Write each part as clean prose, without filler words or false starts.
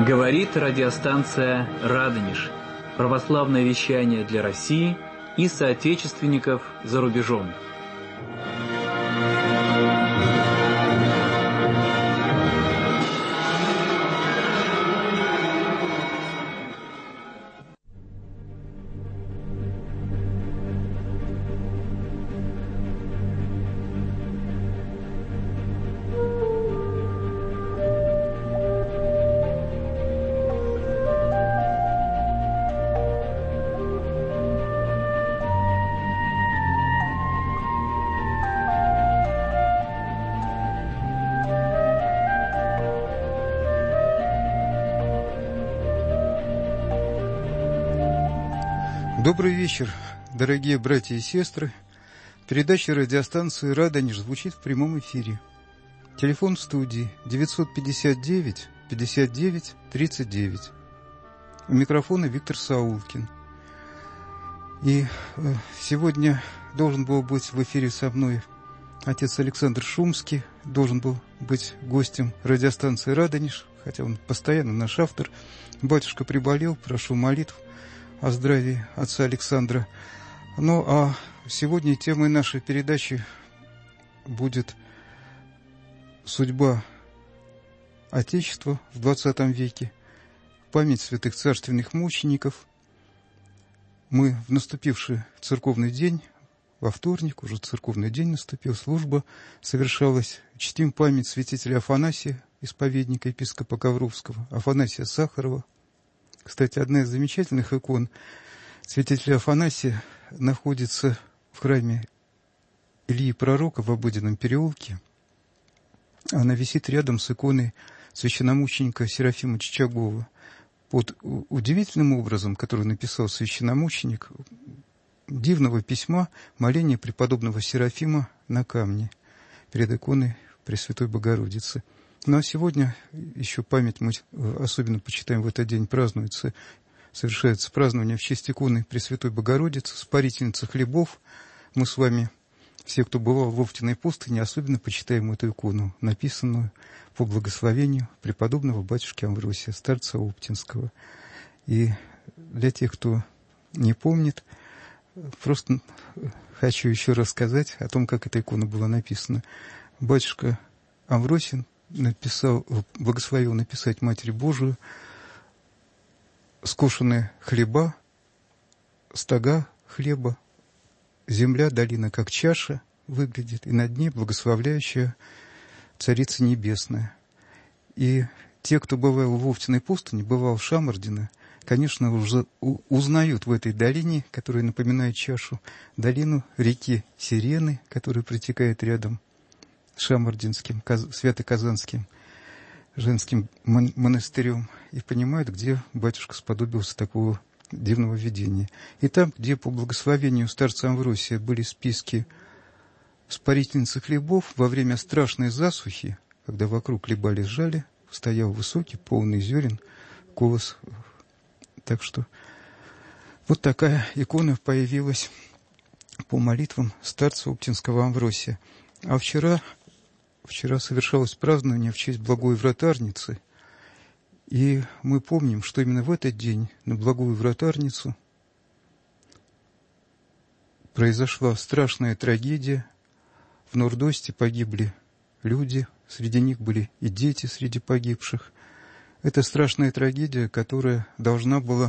Говорит радиостанция «Радонеж». Православное вещание для России и соотечественников за рубежом. Добрый вечер, дорогие братья и сестры. Передача радиостанции «Радонеж» звучит в прямом эфире. Телефон в студии 959 59 39. У микрофона Виктор Саулкин. И сегодня должен был быть в эфире со мной отец Александр Шумский, должен был быть гостем радиостанции «Радонеж», хотя он постоянно наш автор. Батюшка приболел, прошу молитв о здравии отца Александра. Ну, а сегодня темой нашей передачи будет судьба Отечества в 20 веке, память святых царственных мучеников. Мы в наступивший церковный день, во вторник, уже церковный день наступил, служба совершалась, чтим память святителя Афанасия, исповедника епископа Ковровского, Афанасия Сахарова. Кстати, одна из замечательных икон святителя Афанасия находится в храме Ильи Пророка в Обыденном переулке. Она висит рядом с иконой священномученика Серафима Чичагова. Под удивительным образом, который написал священномученик, дивного письма моления преподобного Серафима на камне перед иконой Пресвятой Богородицы. Ну а сегодня еще память мы особенно почитаем в этот день, совершается празднование в честь иконы Пресвятой Богородицы, спарительницы хлебов. Мы с вами, все, кто бывал в Оптиной пустыне, особенно почитаем эту икону, написанную по благословению преподобного батюшки Амвросия, старца Оптинского. И для тех, кто не помнит, просто хочу еще рассказать о том, как эта икона была написана. Батюшка Амвросий благословил написать Матери Божию скошенные хлеба, стога хлеба, земля, долина, как чаша выглядит, и над ней благословляющая Царица Небесная. И те, кто бывал в Овтиной пустыне, бывал в Шамардино, конечно, уже узнают в этой долине, которая напоминает чашу, долину реки Сирены, которая протекает рядом с Шамардинским, Свято-Казанским женским монастырем, и понимают, где батюшка сподобился такого дивного видения. И там, где по благословению старца Амвросия были списки спарительницы хлебов, во время страшной засухи, когда вокруг хлеба лежали, стоял высокий, полный зерен колос. Так что вот такая икона появилась по молитвам старца Оптинского Амвросия. А вчера совершалось празднование в честь Благой Вратарницы, и мы помним, что именно в этот день на Благую Вратарницу произошла страшная трагедия. В Нордосте погибли люди, среди них были и дети среди погибших. Это страшная трагедия, которая должна была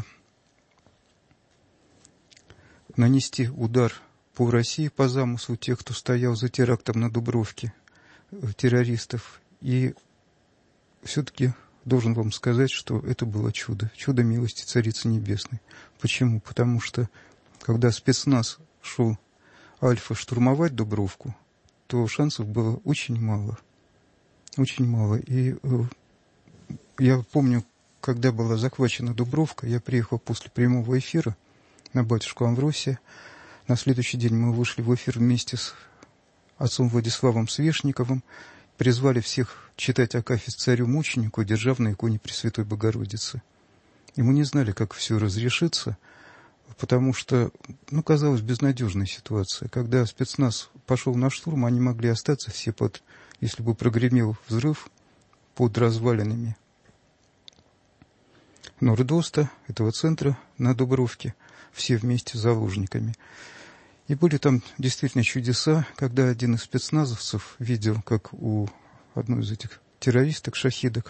нанести удар по России по замыслу тех, кто стоял за терактом на Дубровке, террористов. И все-таки должен вам сказать, что это было чудо милости Царицы Небесной. Почему? Потому что, когда спецназ шел Альфа штурмовать Дубровку, то шансов было очень мало. Очень мало. И я помню, когда была захвачена Дубровка, я приехал после прямого эфира на батюшку Амвросия. На следующий день мы вышли в эфир вместе с отцом Владиславом Свешниковым, призвали всех читать акафист царю-мученику, держав на иконе Пресвятой Богородицы. И мы не знали, как все разрешится, потому что, казалось, безнадежная ситуация. Когда спецназ пошел на штурм, они могли остаться все если бы прогремел взрыв, под развалинами Нордоста, этого центра на Дубровке, все вместе с заложниками. И были там действительно чудеса, когда один из спецназовцев видел, как у одной из этих террористок, шахидок,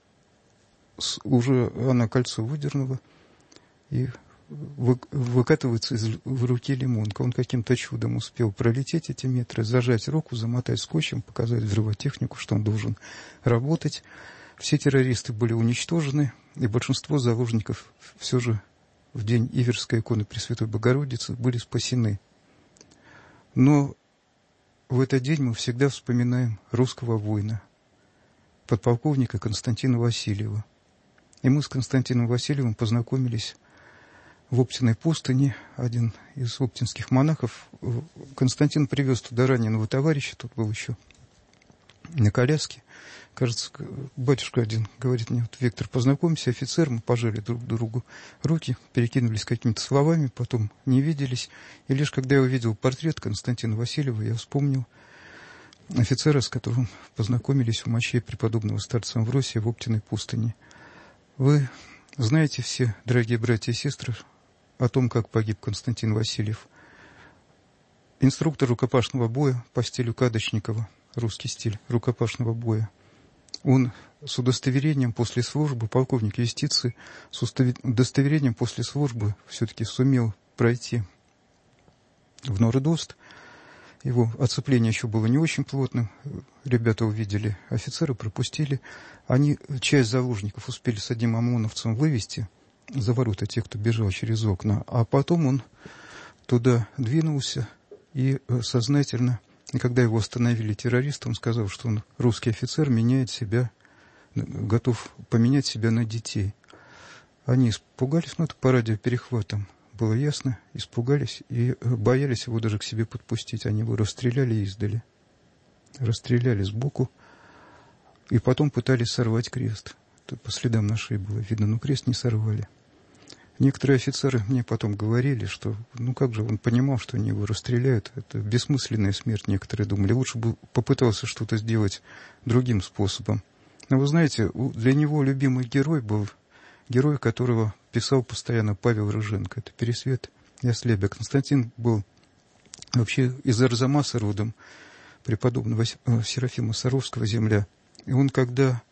уже она кольцо выдернула и выкатывается в руки лимонка. Он каким-то чудом успел пролететь эти метры, зажать руку, замотать скотчем, показать взрывотехнику, что он должен работать. Все террористы были уничтожены, и большинство заложников все же в день Иверской иконы Пресвятой Богородицы были спасены. Но в этот день мы всегда вспоминаем русского воина, подполковника Константина Васильева. И мы с Константином Васильевым познакомились в Оптиной пустыне. Один из оптинских монахов, Константин, привез туда раненого товарища, тут был еще на коляске. Кажется, батюшка один говорит мне: вот, Виктор, познакомься, офицер. Мы пожали друг другу руки, перекинулись какими-то словами, потом не виделись. И лишь когда я увидел портрет Константина Васильева, я вспомнил офицера, с которым познакомились в мощей преподобного старца Амвросия в Оптиной пустыне. Вы знаете все, дорогие братья и сестры, о том, как погиб Константин Васильев. Инструктор рукопашного боя по стилю Кадочникова, русский стиль рукопашного боя. Он с удостоверением после службы, полковник юстиции, с удостоверением после службы все-таки сумел пройти в Нордост. Его оцепление еще было не очень плотным. Ребята увидели, офицеры пропустили. Они часть заложников успели с одним ОМОНовцем вывести за ворота, тех, кто бежал через окна. А потом он туда двинулся и сознательно... И когда его остановили террористы, он сказал, что он, русский офицер, меняет себя, готов поменять себя на детей. Они испугались, это по радиоперехватам было ясно, испугались и боялись его даже к себе подпустить. Они его расстреляли издали, расстреляли сбоку, и потом пытались сорвать крест. Тут по следам на шее было видно, но крест не сорвали. Некоторые офицеры мне потом говорили, что, как же он понимал, что они его расстреляют. Это бессмысленная смерть, некоторые думали. Лучше бы попытался что-то сделать другим способом. Но вы знаете, для него любимый герой был герой, которого писал постоянно Павел Рыженко. Это Пересвет Яслябя. Константин был вообще из Арзамаса родом, преподобного Серафима Саровского земля. И он, когда...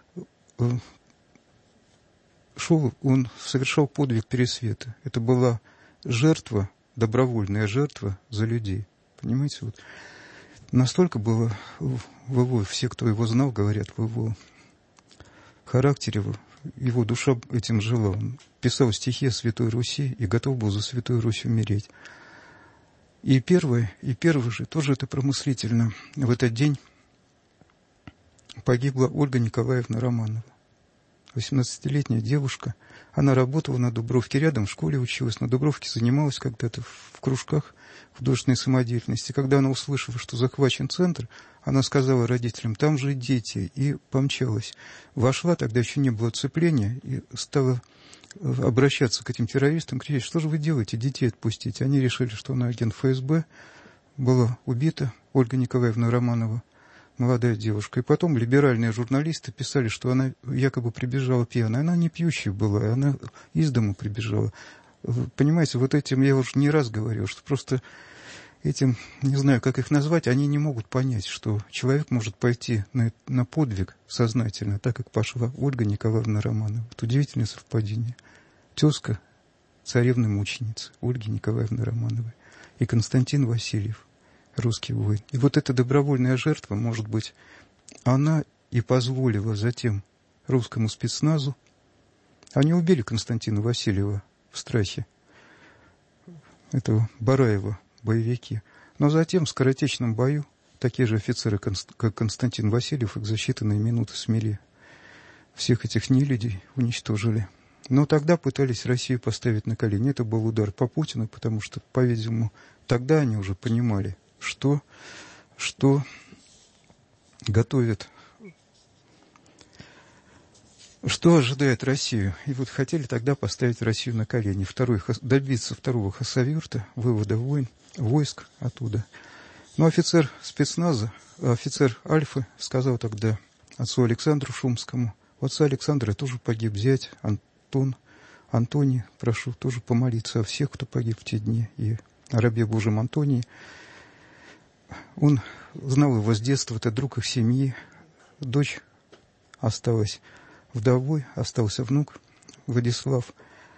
шел, он совершал подвиг Пересвета. Это была жертва, добровольная жертва за людей. Понимаете, вот настолько было в его, все, кто его знал, говорят, в его характере, его душа этим жила. Он писал стихи о Святой Руси и готов был за Святую Русь умереть. И первый же, тоже это промыслительно, в этот день погибла Ольга Николаевна Романова. 18-летняя девушка. Она работала на Дубровке рядом, в школе училась, на Дубровке занималась когда-то в кружках художественной самодеятельности. Когда она услышала, что захвачен центр, она сказала родителям: там же дети, и помчалась. Вошла, тогда еще не было оцепления, и стала обращаться к этим террористам, кричать: что же вы делаете, детей отпустите. Они решили, что она агент ФСБ. Была убита Ольга Николаевна Романова, молодая девушка. И потом либеральные журналисты писали, что она якобы прибежала пьяная. Она не пьющая была, она из дому прибежала. Понимаете, вот этим я уже не раз говорил, что просто этим, не знаю, как их назвать, они не могут понять, что человек может пойти на подвиг сознательно, так как пошла Ольга Николаевна Романова. Это удивительное совпадение. Тезка царевны-мученицы Ольги Николаевны Романовой и Константин Васильев, русский воин. И вот эта добровольная жертва, может быть, она и позволила затем русскому спецназу. Они убили Константина Васильева в страхе, этого Бараева, боевики. Но затем в скоротечном бою такие же офицеры, как Константин Васильев, их за считанные минуты смели. Всех этих нелюдей уничтожили. Но тогда пытались Россию поставить на колени. Это был удар по Путину, потому что, по-видимому, тогда они уже понимали, что готовят, что ожидает Россию. И вот хотели тогда поставить Россию на колени. Добиться второго хасавюрта, вывода войск оттуда. Но офицер спецназа, офицер Альфы, сказал тогда отцу Александру Шумскому: у отца Александра тоже погиб зять, Антон, Антоний, прошу тоже помолиться о всех, кто погиб в те дни, и о рабе Божьем Антонии. Он знал его с детства, это друг их семьи. Дочь осталась вдовой, остался внук Владислав.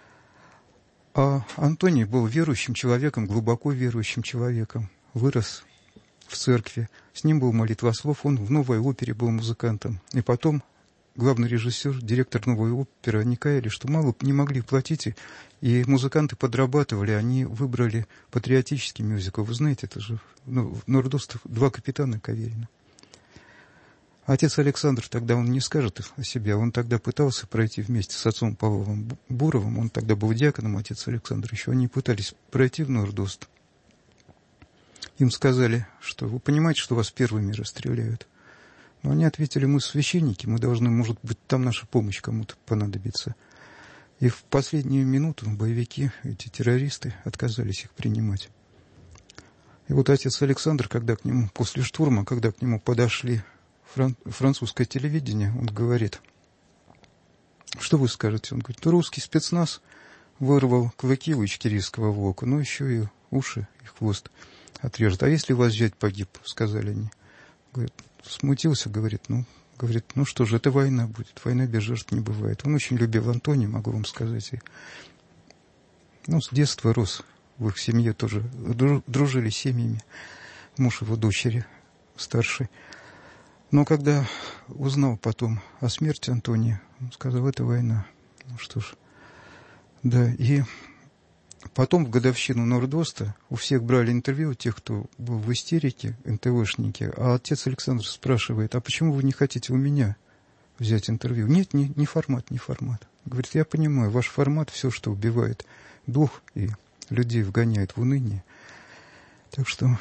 А Антоний был верующим человеком, глубоко верующим человеком. Вырос в церкви. С ним был молитвослов, он в Новой опере был музыкантом. И потом главный режиссер, директор Новой оперы, они каяли, что мало не могли платить, и музыканты подрабатывали, они выбрали патриотический мюзикл. Вы знаете, это же Нордост, «Два капитана» Каверина. Отец Александр, тогда он не скажет о себе, он тогда пытался пройти вместе с отцом Павлом Буровым, он тогда был диаконом, отец Александр еще, они пытались пройти в Нордост. Им сказали, что вы понимаете, что вас первыми расстреляют. Но они ответили, мы священники, мы должны, может быть, там наша помощь кому-то понадобится. И в последнюю минуту боевики, эти террористы, отказались их принимать. И вот отец Александр, когда к нему, после штурма, когда к нему подошли французское телевидение, он говорит, что вы скажете? Он говорит, русский спецназ вырвал клыки у ичкерийского волка, но еще и уши, и хвост отрежет. А если вас взять погиб, сказали они. Говорит, смутился, говорит, ну что же, это война будет, война без жертв не бывает. Он очень любил Антония, могу вам сказать. И, с детства рос в их семье, тоже дружили с семьями, муж его дочери старший. Но когда узнал потом о смерти Антония, он сказал, это война. Ну что ж, да, и потом в годовщину Нордоста у всех брали интервью, тех, кто был в истерике, НТВшники, а отец Александр спрашивает, а почему вы не хотите у меня взять интервью? Нет, не формат, не формат. Говорит, я понимаю, ваш формат все, что убивает дух и людей вгоняет в уныние. Так что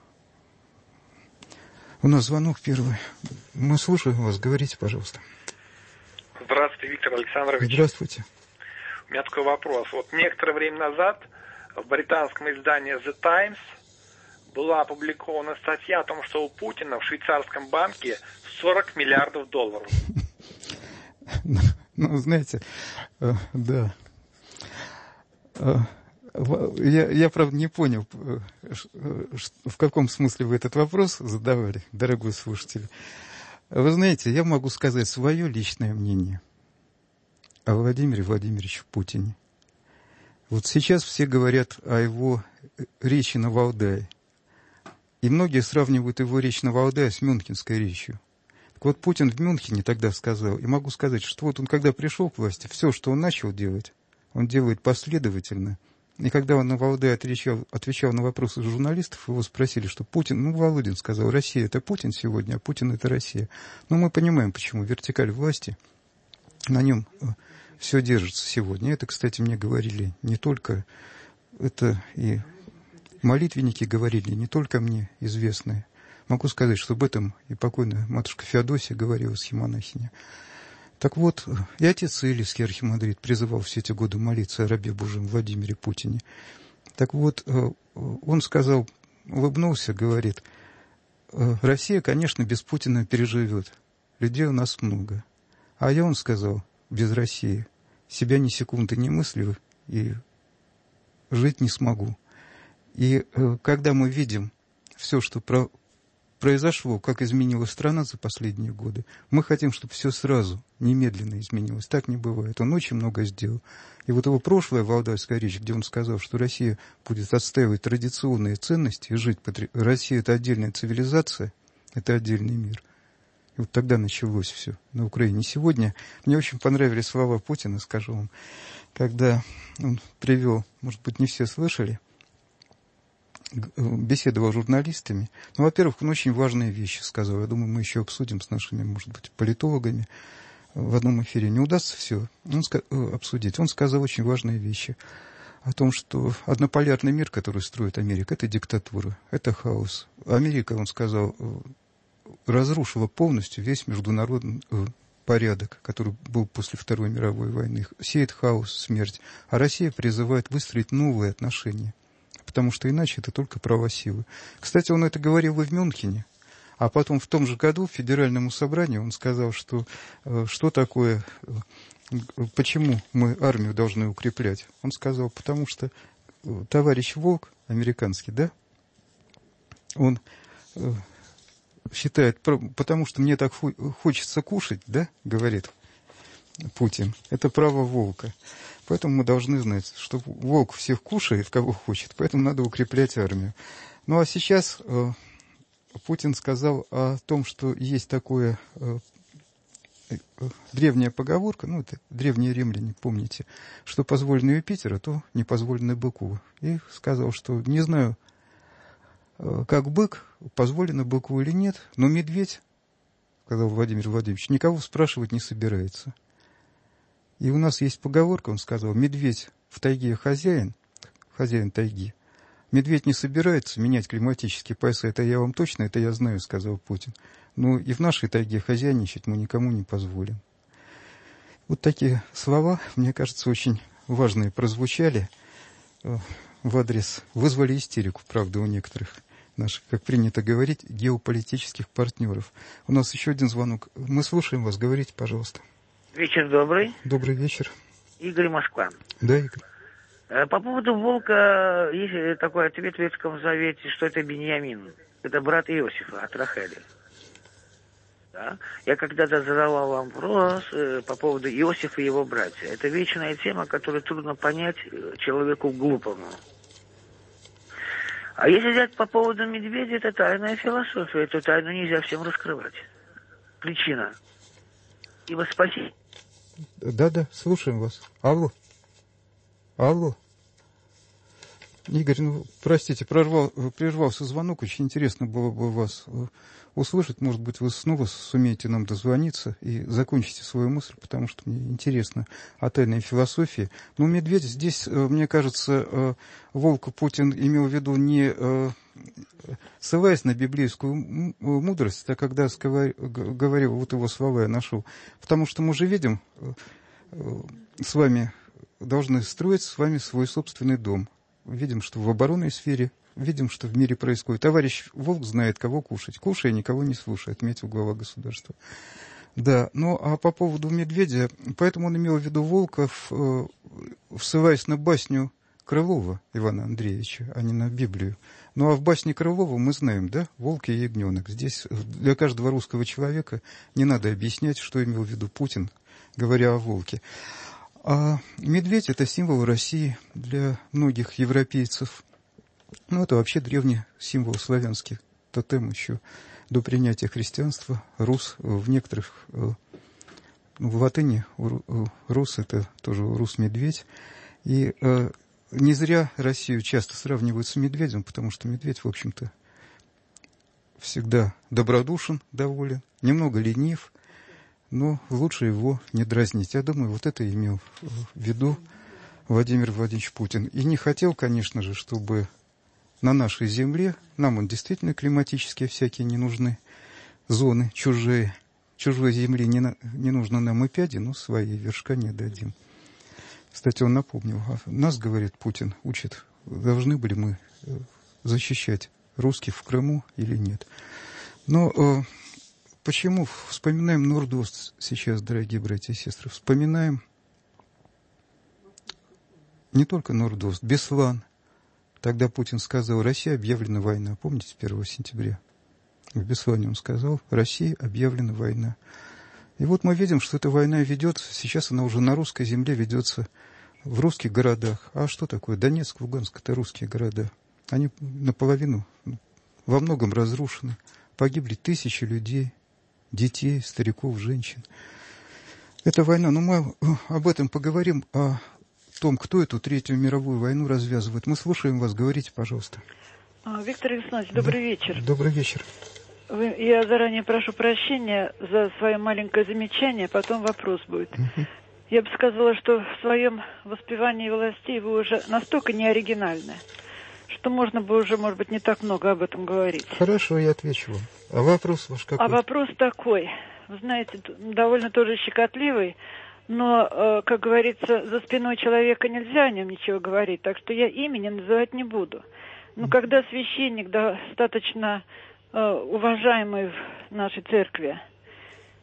у нас звонок первый. Мы слушаем вас, говорите, пожалуйста. Здравствуйте, Виктор Александрович. Здравствуйте. У меня такой вопрос. Вот некоторое время назад в британском издании The Times была опубликована статья о том, что у Путина в швейцарском банке 40 миллиардов долларов. Ну, знаете, да. Я, правда, не понял, в каком смысле вы этот вопрос задавали, дорогой слушатель. Вы знаете, я могу сказать свое личное мнение о Владимире Владимировиче Путине. Вот сейчас все говорят о его речи на Валдае. И многие сравнивают его речь на Валдае с мюнхенской речью. Так вот, Путин в Мюнхене тогда сказал, и могу сказать, что вот он, когда пришел к власти, все, что он начал делать, он делает последовательно. И когда он на Валдае отвечал на вопросы журналистов, его спросили, что Путин, Володин сказал, Россия это Путин сегодня, а Путин это Россия. Но мы понимаем, почему вертикаль власти, на нем все держится сегодня. Это, кстати, мне говорили не только, это и молитвенники говорили, не только мне известные. Могу сказать, что об этом и покойная матушка Феодосия говорила, схемонахиня. Так вот, и отец Илийский архимандрит призывал все эти годы молиться о рабе Божьем Владимире Путине. Так вот, он сказал, улыбнулся, говорит, Россия, конечно, без Путина переживет. Людей у нас много. А я, он сказал, без России себя ни секунды не мыслю и жить не смогу. И когда мы видим все, что произошло, как изменилась страна за последние годы, мы хотим, чтобы все сразу, немедленно изменилось. Так не бывает. Он очень много сделал. И вот его прошлая валдайская речь, где он сказал, что Россия будет отстаивать традиционные ценности и жить. Россия – это отдельная цивилизация, это отдельный мир. И вот тогда началось все на Украине. Сегодня мне очень понравились слова Путина, скажу вам, когда он привел, может быть, не все слышали, беседовал с журналистами. Ну, во-первых, он очень важные вещи сказал. Я думаю, мы еще обсудим с нашими, может быть, политологами. В одном эфире не удастся все обсудить. Он сказал очень важные вещи о том, что однополярный мир, который строит Америка, это диктатура, это хаос. Америка, он сказал, разрушила полностью весь международный порядок, который был после Второй мировой войны. Сеет хаос, смерть. А Россия призывает выстроить новые отношения. Потому что иначе это только права силы. Кстати, он это говорил и в Мюнхене. А потом в том же году в Федеральному собранию он сказал, что такое почему мы армию должны укреплять? Он сказал, потому что товарищ Волк, американский, да, он считает, потому что мне так хочется кушать, да, говорит Путин, это право волка. Поэтому мы должны знать, что волк всех кушает, кого хочет, поэтому надо укреплять армию. Ну а сейчас Путин сказал о том, что есть такое древняя поговорка, ну это древние римляне, помните, что позволено Юпитеру, то не позволено быку. И сказал, что не знаю, как бык, позволено быку или нет, но медведь, сказал Владимир Владимирович, никого спрашивать не собирается. И у нас есть поговорка, он сказал, медведь в тайге хозяин тайги. Медведь не собирается менять климатические пояса, это я вам точно, это я знаю, сказал Путин. Но и в нашей тайге хозяйничать мы никому не позволим. Вот такие слова, мне кажется, очень важные прозвучали в адрес, вызвали истерику, правда, у некоторых наших, как принято говорить, геополитических партнеров. У нас еще один звонок. Мы слушаем вас, говорите, пожалуйста. Вечер добрый. Добрый вечер. Игорь, Москва. Да, Игорь. По поводу волка, есть такой ответ в Ветхом Завете, что это Беньямин. Это брат Иосифа от Рахели. Да? Я когда-то задавал вам вопрос по поводу Иосифа и его братья. Это вечная тема, которую трудно понять человеку глупому. А если взять по поводу медведя, это тайная философия. Эту тайну нельзя всем раскрывать. Причина. Ибо спасение. Да, слушаем вас. Алло. Игорь, ну, простите, прервался звонок. Очень интересно было бы вас услышать. Может быть, вы снова сумеете нам дозвониться и закончите свою мысль, потому что мне интересно о тайной философии. Но медведь здесь, мне кажется, волка Путин имел в виду не ссылаясь на библейскую мудрость, а когда говорил, вот его слова я нашел. Потому что мы же видим, с вами должны строить с вами свой собственный дом. Видим, что в оборонной сфере, видим, что в мире происходит. Товарищ Волк знает, кого кушать. Кушая, никого не слушай, отметил глава государства. Да, ну а по поводу медведя, поэтому он имел в виду волка, ссылаясь на басню Крылова Ивана Андреевича, а не на Библию. Ну а в басне Крылова мы знаем, да, волк и ягненок. Здесь для каждого русского человека не надо объяснять, что имел в виду Путин, говоря о волке. А медведь – это символ России для многих европейцев. Ну, это вообще древний символ славянский, тотем еще до принятия христианства. Рус в некоторых, в латыни рус – это тоже рус-медведь. И не зря Россию часто сравнивают с медведем, потому что медведь, в общем-то, всегда добродушен, доволен, немного ленив, но лучше его не дразнить. Я думаю, вот это имел в виду Владимир Владимирович Путин. И не хотел, конечно же, чтобы на нашей земле, нам он действительно климатические всякие не нужны, зоны чужие, чужой земли не нужно нам и пяди, но свои вершка не дадим. Кстати, он напомнил, нас, говорит Путин, учит, должны были мы защищать русских в Крыму или нет. Но почему вспоминаем Норд-Ост сейчас, дорогие братья и сестры? Вспоминаем не только Норд-Ост, Беслан. Тогда Путин сказал, Россия объявлена война. Помните, 1 сентября? В Беслане он сказал, Россия объявлена война. И вот мы видим, что эта война ведется, сейчас она уже на русской земле ведется в русских городах. А что такое? Донецк, Луганск – это русские города. Они наполовину, во многом разрушены. Погибли тысячи людей, детей, стариков, женщин. Это война. Но мы об этом поговорим, о том, кто эту Третью мировую войну развязывает. Мы слушаем вас. Говорите, пожалуйста. Виктор Александрович, добрый вечер. Добрый вечер. Я заранее прошу прощения за свое маленькое замечание, потом вопрос будет. Я бы сказала, что в своем воспевании властей вы уже настолько не оригинальны, что можно бы уже, может быть, не так много об этом говорить. Хорошо, я отвечу вам. А вопрос ваш какой? А вопрос такой. Вы знаете, довольно тоже щекотливый, но, как говорится, за спиной человека нельзя о нем ничего говорить, так что я имени называть не буду. Но когда священник достаточно уважаемый в нашей церкви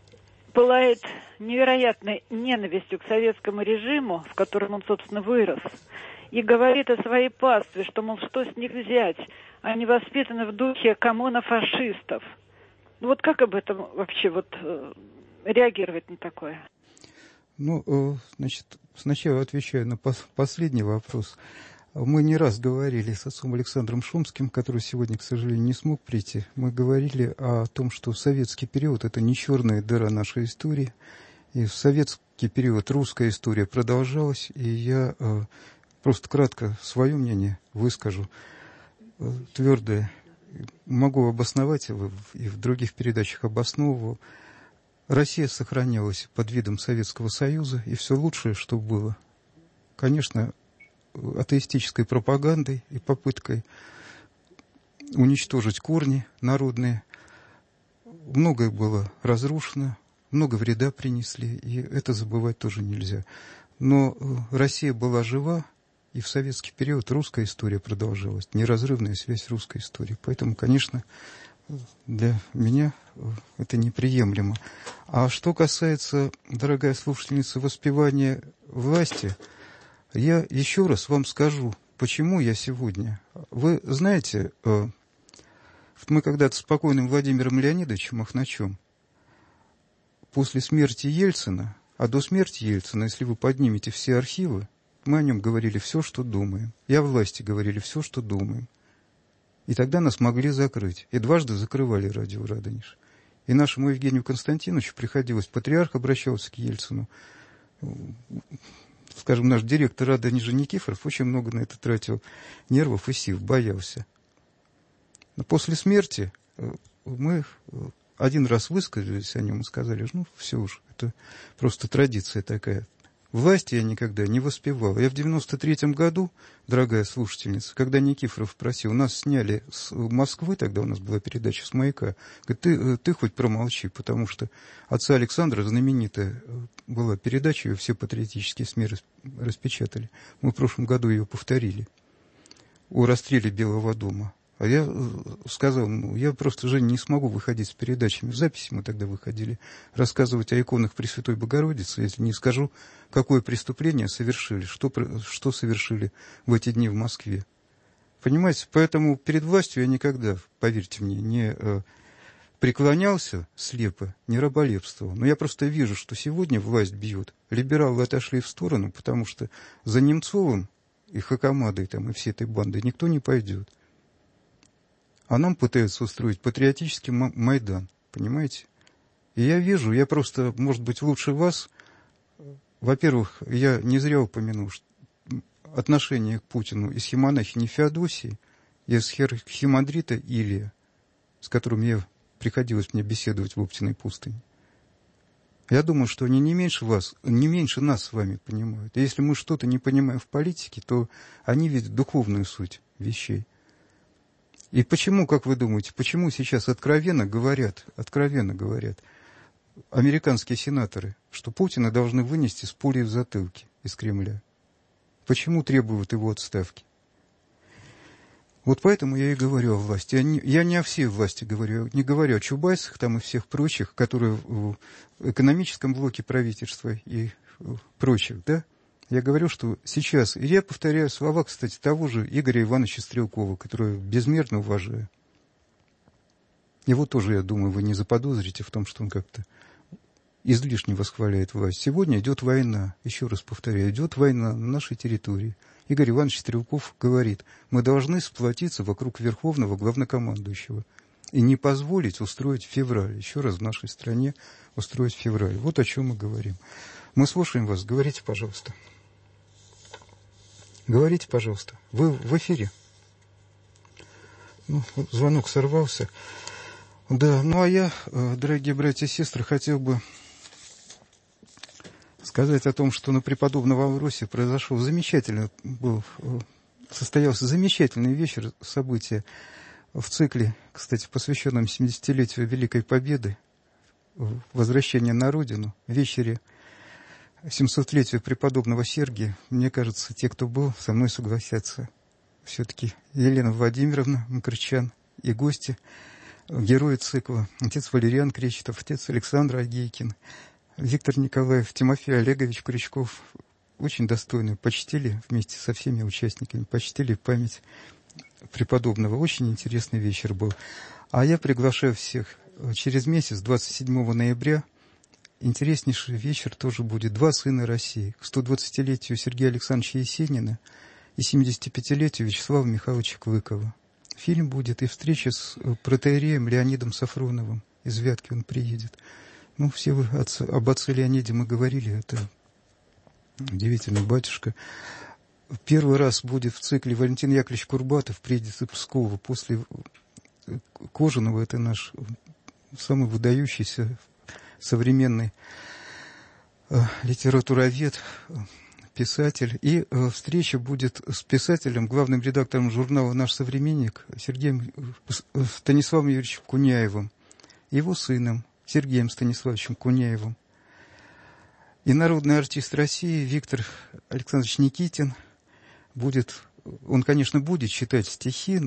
пылает невероятной ненавистью к советскому режиму, в котором он, собственно, вырос, и говорит о своей пастве, что, мол, что с них взять? Они воспитаны в духе коммунофашистов. Вот как об этом вообще реагировать на такое? Значит, сначала отвечаю на последний вопрос. Мы не раз говорили с отцом Александром Шумским, который сегодня, к сожалению, не смог прийти. Мы говорили о том, что советский период – это не черная дыра нашей истории. И в советский период русская история продолжалась. И я просто кратко свое мнение выскажу. Твердое. Могу обосновать его и в других передачах обосновывал. Россия сохранялась под видом Советского Союза. И все лучшее, что было, конечно, атеистической пропагандой и попыткой уничтожить корни народные. Многое было разрушено, много вреда принесли, и это забывать тоже нельзя. Но Россия была жива, и в советский период русская история продолжалась, неразрывная связь русской истории. Поэтому, конечно, для меня это неприемлемо. А что касается, дорогая слушательница, воспевания власти, я еще раз вам скажу, почему я сегодня. Вы знаете, мы когда-то с покойным Владимиром Леонидовичем Махначем после смерти Ельцина, а до смерти Ельцина, если вы поднимете все архивы, мы о нем говорили все, что думаем. И о власти говорили все, что думаем. И тогда нас могли закрыть. И дважды закрывали радио «Радонеж». И нашему Евгению Константиновичу приходилось, патриарх обращался к Ельцину. Скажем, наш директор Радонежа Никифоров очень много на это тратил нервов и сил, боялся. Но после смерти мы один раз высказались о нем и сказали, все уж, это просто традиция такая. Власти я никогда не воспевал. Я в 93-м году, дорогая слушательница, когда Никифоров просил, нас сняли с Москвы, тогда у нас была передача с «Маяка», говорит, ты хоть промолчи, потому что отца Александра знаменитая была передача, ее все патриотические СМИ распечатали. Мы в прошлом году ее повторили о расстреле Белого дома. А я сказал, я просто, Женя, не смогу выходить с передачами. В записи мы тогда выходили, рассказывать о иконах Пресвятой Богородицы, если не скажу, какое преступление совершили, что совершили в эти дни в Москве. Понимаете, поэтому перед властью я никогда, поверьте мне, не преклонялся слепо, не раболепствовал. Но я просто вижу, что сегодня власть бьет. Либералы отошли в сторону, потому что за Немцовым и Хакамадой там, и всей этой бандой никто не пойдет. А нам пытаются устроить патриотический Майдан, понимаете? И я вижу, я просто, может быть, лучше вас. Во-первых, я не зря упомянул отношение к Путину из химонахини Феодосии, из химандрита Илия, с которым приходилось мне беседовать в Оптиной пустыне. Я думаю, что они не меньше нас с вами понимают. И если мы что-то не понимаем в политике, то они видят духовную суть вещей. И почему, как вы думаете, почему сейчас откровенно говорят американские сенаторы, что Путина должны вынести с пулей в затылке из Кремля? Почему требуют его отставки? Вот поэтому я и говорю о власти. Я не о всей власти говорю, не говорю о Чубайсах там и всех прочих, которые в экономическом блоке правительства и прочих, да? Я говорю, что сейчас, и я повторяю слова, кстати, того же Игоря Ивановича Стрелкова, которого безмерно уважаю. Его тоже, я думаю, вы не заподозрите в том, что он как-то излишне восхваляет власть. Сегодня идет война, еще раз повторяю, идет война на нашей территории. Игорь Иванович Стрелков говорит, мы должны сплотиться вокруг верховного главнокомандующего и не позволить устроить февраль, еще раз в нашей стране устроить февраль. Вот о чем мы говорим. Мы слушаем вас, говорите, пожалуйста. Говорите, пожалуйста. Вы в эфире. Звонок сорвался. Да, а я, дорогие братья и сестры, хотел бы сказать о том, что на преподобном Амвросии состоялся замечательный вечер, события в цикле, кстати, посвященном 70-летию Великой Победы, возвращения на Родину, вечере 700-летию преподобного Сергия. Мне кажется, те, кто был, со мной согласятся. Все-таки Елена Владимировна Мкрчан и гости герои цикла. Отец Валериан Кречетов, отец Александр Агейкин, Виктор Николаев, Тимофей Олегович Крючков. Очень достойно почтили вместе со всеми участниками, почтили память преподобного. Очень интересный вечер был. А я приглашаю всех через месяц, 27 ноября, интереснейший вечер тоже будет. «Два сына России» к 120-летию Сергея Александровича Есенина и 75-летию Вячеслава Михайловича Клыкова. Фильм будет и встреча с протоиереем Леонидом Сафроновым. Из Вятки он приедет. Ну, все вы об отце Леониде мы говорили, это удивительный батюшка. Первый раз будет в цикле Валентин Яковлевич Курбатов, приедет из Пскова после Кожаного. Это наш самый выдающийся современный литературовед, писатель. И встреча будет с писателем, главным редактором журнала «Наш современник» Сергеем Станиславом Юрьевичем Куняевым, его сыном Сергеем Станиславовичем Куняевым. И народный артист России Виктор Александрович Никитин будет, он, конечно, будет читать стихи,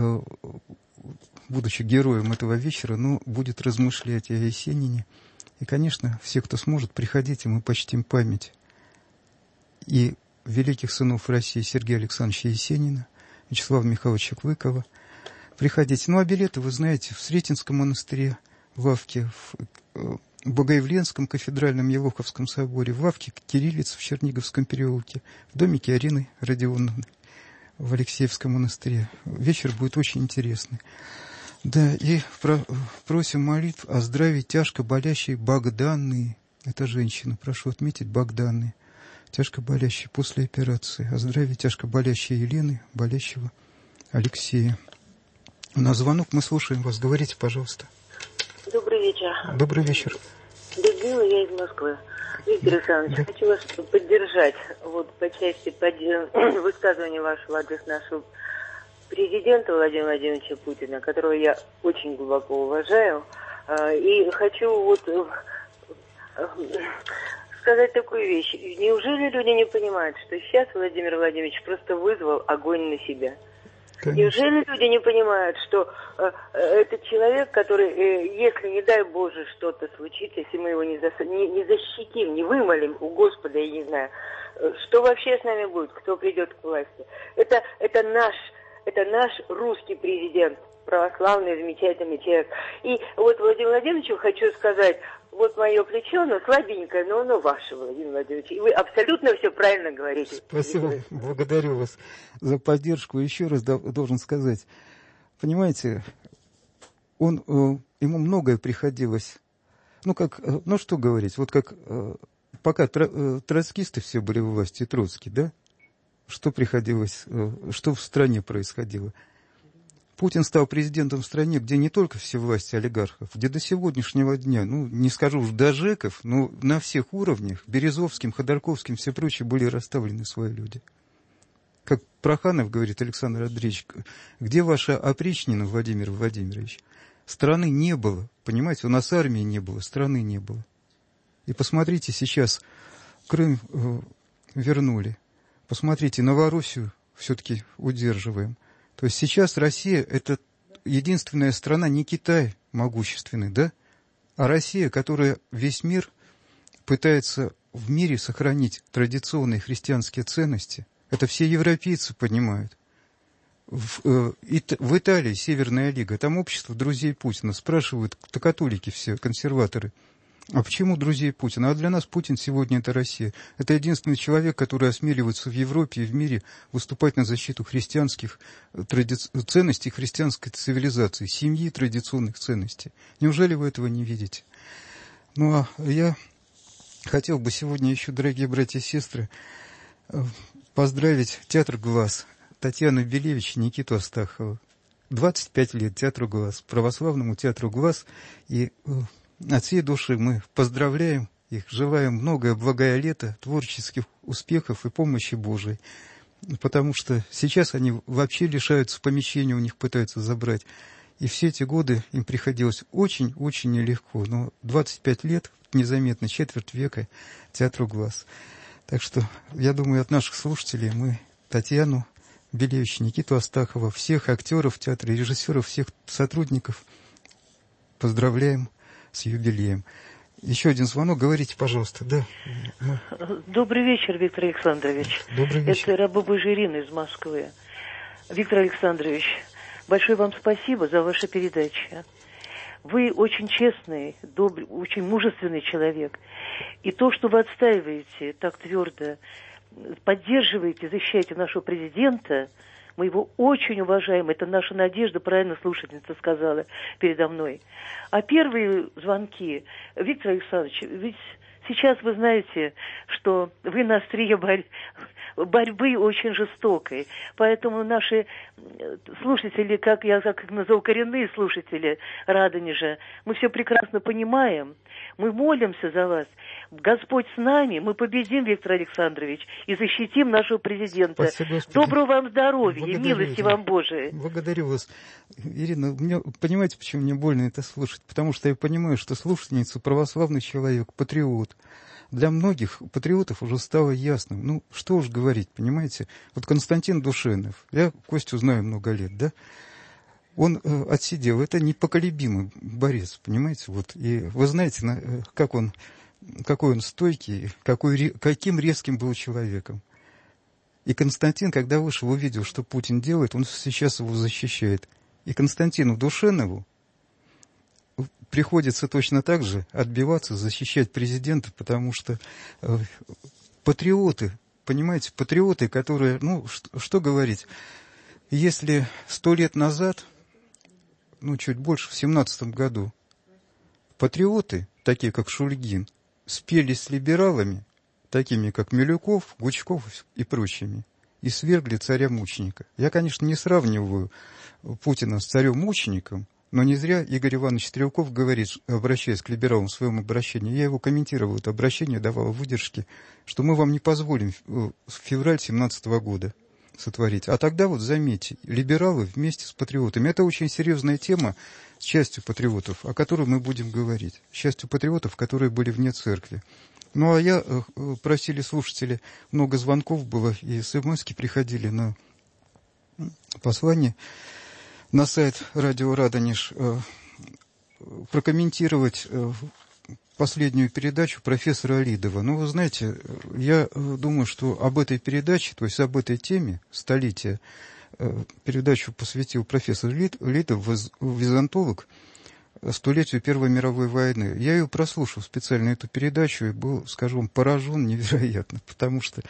будучи героем этого вечера, но будет размышлять о Есенине. И, конечно, все, кто сможет, приходите, мы почтим память и великих сынов России Сергея Александровича Есенина, Вячеслава Михайловича Клыкова. Приходите. Ну, а билеты, вы знаете, в Сретенском монастыре, в лавке, в Богоявленском кафедральном Елоховском соборе, в лавке Кириллиц в Черниговском переулке, в домике Арины Родионовны в Алексеевском монастыре. Вечер будет очень интересный. Да, и просим молитв о здравии тяжко болящей Богданы. Это женщина, прошу отметить, Богданы. Тяжко болящей после операции. О здравии тяжко болящей Елены, болящего Алексея. У нас звонок, мы слушаем вас. Говорите, пожалуйста. Добрый вечер. Добрый вечер. Людмила, я из Москвы. Виктор Александрович, Да. хочу вас поддержать вот по части высказывания вашего адрес нашего президента Владимира Владимировича Путина, которого я очень глубоко уважаю. И хочу вот сказать такую вещь. Неужели люди не понимают, что сейчас Владимир Владимирович просто вызвал огонь на себя? Конечно. Неужели люди не понимают, что это человек, который, если, не дай Боже, что-то случится, если мы его не защитим, не вымолим у Господа, я не знаю, что вообще с нами будет, кто придет к власти? Это наш русский президент, православный, замечательный человек. И вот Владимиру Владимировичу хочу сказать, вот мое плечо, но слабенькое, но ваше, Владимир Владимирович. И вы абсолютно все правильно говорите. Спасибо, благодарю вас за поддержку. Еще раз должен сказать, понимаете, ему многое приходилось, ну что говорить, вот как пока троцкисты все были у власти, Троцкий, да, что приходилось, что в стране происходило. Путин стал президентом в стране, где не только все власти олигархов, где до сегодняшнего дня, не скажу уж до ЖЭКов, но на всех уровнях, Березовским, Ходорковским, все прочие, были расставлены свои люди. Как Проханов говорит, Александр Андреевич, где ваша опричнина, Владимир Владимирович? Страны не было, понимаете, у нас армии не было, страны не было. И посмотрите, сейчас Крым вернули, посмотрите, Новороссию все-таки удерживаем. То есть сейчас Россия – это единственная страна, не Китай могущественный, да? А Россия, которая весь мир пытается в мире сохранить традиционные христианские ценности. Это все европейцы понимают. В Италии Северная Лига, там общество друзей Путина. Спрашивают, кто католики все, консерваторы. А почему друзей Путина? А для нас Путин сегодня это Россия. Это единственный человек, который осмеливается в Европе и в мире выступать на защиту христианских ценностей, христианской цивилизации, семьи, традиционных ценностей. Неужели вы этого не видите? Ну, а я хотел бы сегодня еще, дорогие братья и сестры, поздравить театр «Глаз», Татьяну Белевич и Никиту Астахова. 25 лет театру «Глаз», православному театру «Глаз». И от всей души мы поздравляем их, желаем многое благое лето, творческих успехов и помощи Божией. Потому что сейчас они вообще лишаются помещения, у них пытаются забрать. И все эти годы им приходилось очень-очень нелегко. Но 25 лет, незаметно, четверть века театру «Глаз». Так что, я думаю, от наших слушателей мы Татьяну Белевич, Никиту Астахова, всех актеров театра, режиссеров, всех сотрудников поздравляем с юбилеем. Еще один звонок. Говорите, пожалуйста. Да. Добрый вечер, Виктор Александрович. Добрый вечер. Это раба Божья Ирина из Москвы. Виктор Александрович, большое вам спасибо за ваши передачи. Вы очень честный, добрый, очень мужественный человек. И то, что вы отстаиваете так твердо, поддерживаете, защищаете нашего президента, мы его очень уважаем. Это наша надежда, правильно слушательница сказала передо мной. А первые звонки, Виктор Александрович, ведь сейчас вы знаете, что вы на острие борьбы очень жестокой. Поэтому наши слушатели, как назову, коренные слушатели Радонежа, мы все прекрасно понимаем. Мы молимся за вас. Господь с нами, мы победим, Виктор Александрович, и защитим нашего президента. Доброго вам здоровья и милости вам Божией. Благодарю вас. Ирина, понимаете, почему мне больно это слушать? Потому что я понимаю, что слушательница православный человек, патриот. Для многих патриотов уже стало ясным. Ну, что уж говорить, понимаете? Вот Константин Душенов, я Костю знаю много лет, да? Он отсидел, это непоколебимый борец, понимаете? Вот. И вы знаете, какой он стойкий, каким резким был человеком. И Константин, когда вышел, увидел, что Путин делает, он сейчас его защищает. И Константину Душенову приходится точно так же отбиваться, защищать президента, потому что патриоты, понимаете, патриоты, которые, ну, что говорить, если 100 лет назад, ну, чуть больше, в 17 году, патриоты, такие как Шульгин, спелись с либералами, такими как Милюков, Гучков и прочими, и свергли царя-мученика. Я, конечно, не сравниваю Путина с царем-мучеником, но не зря Игорь Иванович Стрелков говорит, обращаясь к либералам в своем обращении, я его комментировал, это обращение давал выдержки, что мы вам не позволим в февраль 17 года сотворить. А тогда вот заметьте, либералы вместе с патриотами. Это очень серьезная тема с частью патриотов, о которой мы будем говорить. С частью патриотов, которые были вне церкви. Ну, а просили слушатели, много звонков было, и смс-ки приходили на послание на сайт Радио Радонеж, прокомментировать последнюю передачу профессора Лидова. Ну, вы знаете, я думаю, что об этой передаче, то есть об этой теме столетия, передачу посвятил профессор Лидов, византолог, столетию Первой мировой войны. Я ее прослушал специально, эту передачу, и был, скажу вам, поражен невероятно, потому что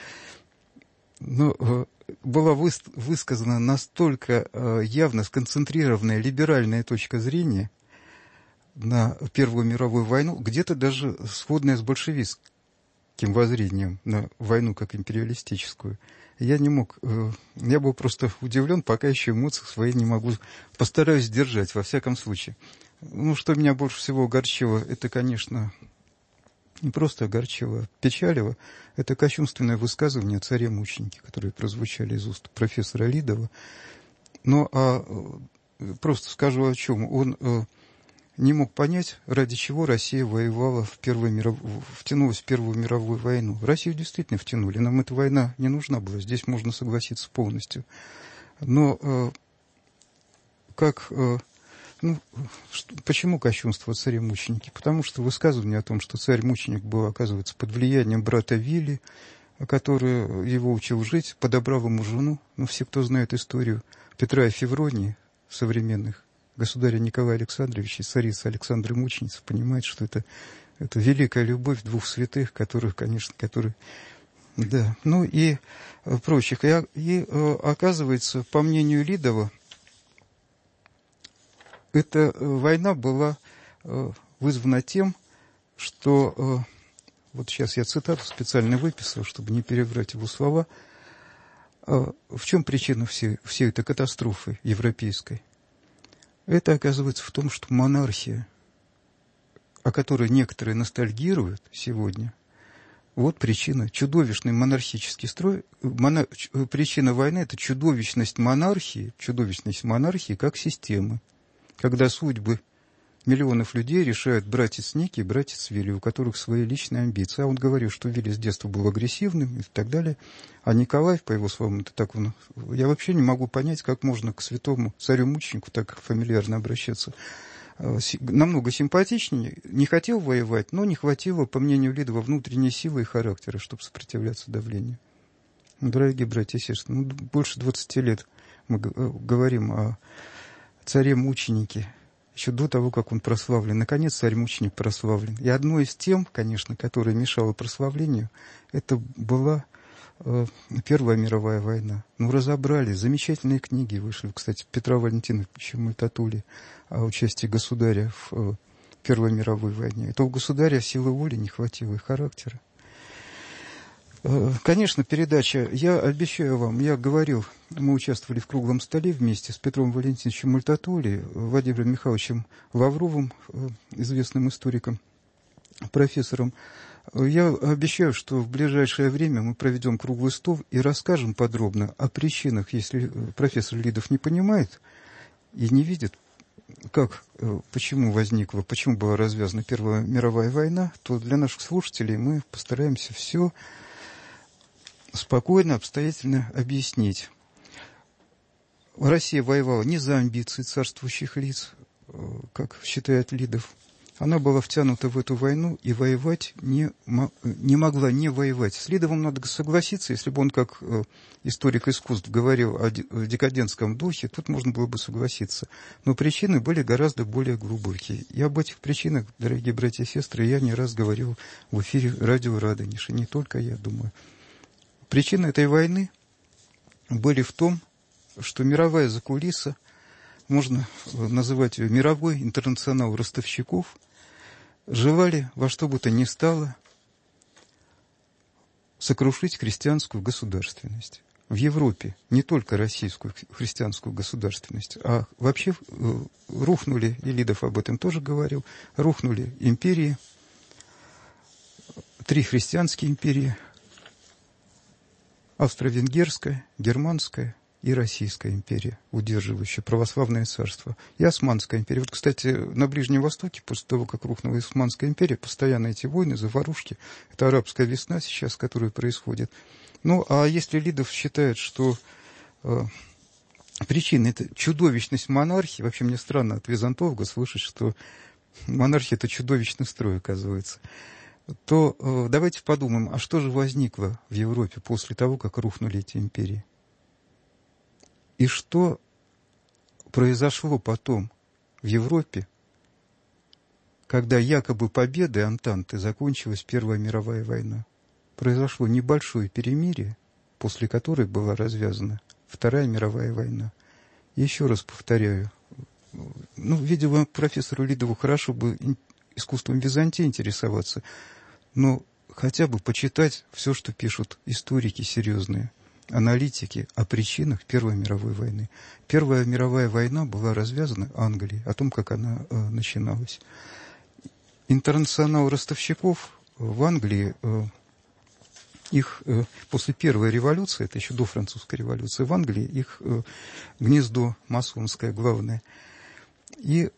была высказана настолько явно сконцентрированная либеральная точка зрения на Первую мировую войну, где-то даже сходная с большевистским воззрением на войну как империалистическую. Я был просто удивлен, пока еще эмоции свои не могу, постараюсь сдержать, во всяком случае. Ну, что меня больше всего огорчило, это, конечно, не просто огорчило, печалило, это кощунственное высказывание о царе-мученике, которые прозвучали из уст профессора Лидова. Но просто скажу о чем. Он не мог понять, ради чего Россия воевала втянулась в Первую мировую войну. Россию действительно втянули, нам эта война не нужна была, здесь можно согласиться полностью. Но почему кощунство о царе-мученике? Потому что высказывание о том, что царь-мученик был, оказывается, под влиянием брата Вилли, который его учил жить, подобрал ему жену. Ну, все, кто знает историю Петра и Февронии, современных, государя Николая Александровича и царицы Александры Мученицы, понимают, что это великая любовь двух святых, да, ну и прочих. И оказывается, по мнению Лидова, эта война была вызвана тем, что, вот сейчас я цитату специально выписал, чтобы не переврать его слова, в чем причина всей этой катастрофы европейской? Это оказывается в том, что монархия, о которой некоторые ностальгируют сегодня, вот причина, чудовищный монархический строй, причина войны – это чудовищность монархии как системы, когда судьбы миллионов людей решают братец Ники и братец Вилли, у которых свои личные амбиции. А он говорил, что Вилли с детства был агрессивным и так далее. А Николай, по его словам, это так он... Я вообще не могу понять, как можно к святому царю-мученику так фамильярно обращаться. намного симпатичнее, не хотел воевать, но не хватило, по мнению Лидова, внутренней силы и характера, чтобы сопротивляться давлению. Дорогие братья и сестры, больше 20 лет мы говорим о царе-мученике, еще до того, как он прославлен. Наконец, царь-мученик прославлен. И одной из тем, конечно, которая мешала прославлению, это была Первая мировая война. Разобрали. Замечательные книги вышли, кстати, Петра Валентиновича Мультатули о участии государя в Первой мировой войне. Это у государя силы воли не хватило и характера. Конечно, передача, я обещаю вам, я говорил, мы участвовали в круглом столе вместе с Петром Валентиновичем Мультатули, Владимиром Михайловичем Лавровым, известным историком, профессором. Я обещаю, что в ближайшее время мы проведем круглый стол и расскажем подробно о причинах, если профессор Лидов не понимает и не видит, почему была развязана Первая мировая война, то для наших слушателей мы постараемся все спокойно, обстоятельно объяснить. Россия воевала не за амбиции царствующих лиц, как считает Лидов. Она была втянута в эту войну и воевать не могла не воевать. С Лидовым надо согласиться, если бы он, как историк искусств, говорил о декадентском духе, тут можно было бы согласиться. Но причины были гораздо более глубокие. И об этих причинах, дорогие братья и сестры, я не раз говорил в эфире радио Радонеж, и не только я, думаю. Причины этой войны были в том, что мировая закулиса, можно называть ее мировой интернационал ростовщиков, желали во что бы то ни стало сокрушить христианскую государственность. В Европе не только российскую христианскую государственность, а вообще рухнули, и Лидов об этом тоже говорил, рухнули империи, 3 христианские империи: Австро-Венгерская, Германская и Российская империя, удерживающая православное царство, и Османская империя. Вот, кстати, на Ближнем Востоке, после того, как рухнула Османская империя, постоянно эти войны, заварушки, это арабская весна сейчас, которая происходит. А если Лидов считает, что причина — это чудовищность монархии, вообще мне странно от византолога слышать, что монархия — это чудовищный строй, оказывается, то давайте подумаем, а что же возникло в Европе после того, как рухнули эти империи? И что произошло потом в Европе, когда якобы победой Антанты закончилась Первая мировая война? Произошло небольшое перемирие, после которой была развязана Вторая мировая война. И еще раз повторяю, видимо, профессору Лидову хорошо бы искусством Византии интересоваться, но хотя бы почитать все, что пишут историки серьезные, аналитики о причинах Первой мировой войны. Первая мировая война была развязана Англией, о том, как она начиналась. Интернационал ростовщиков в Англии, их после Первой революции, это еще до французской революции, в Англии их гнездо масонское главное. И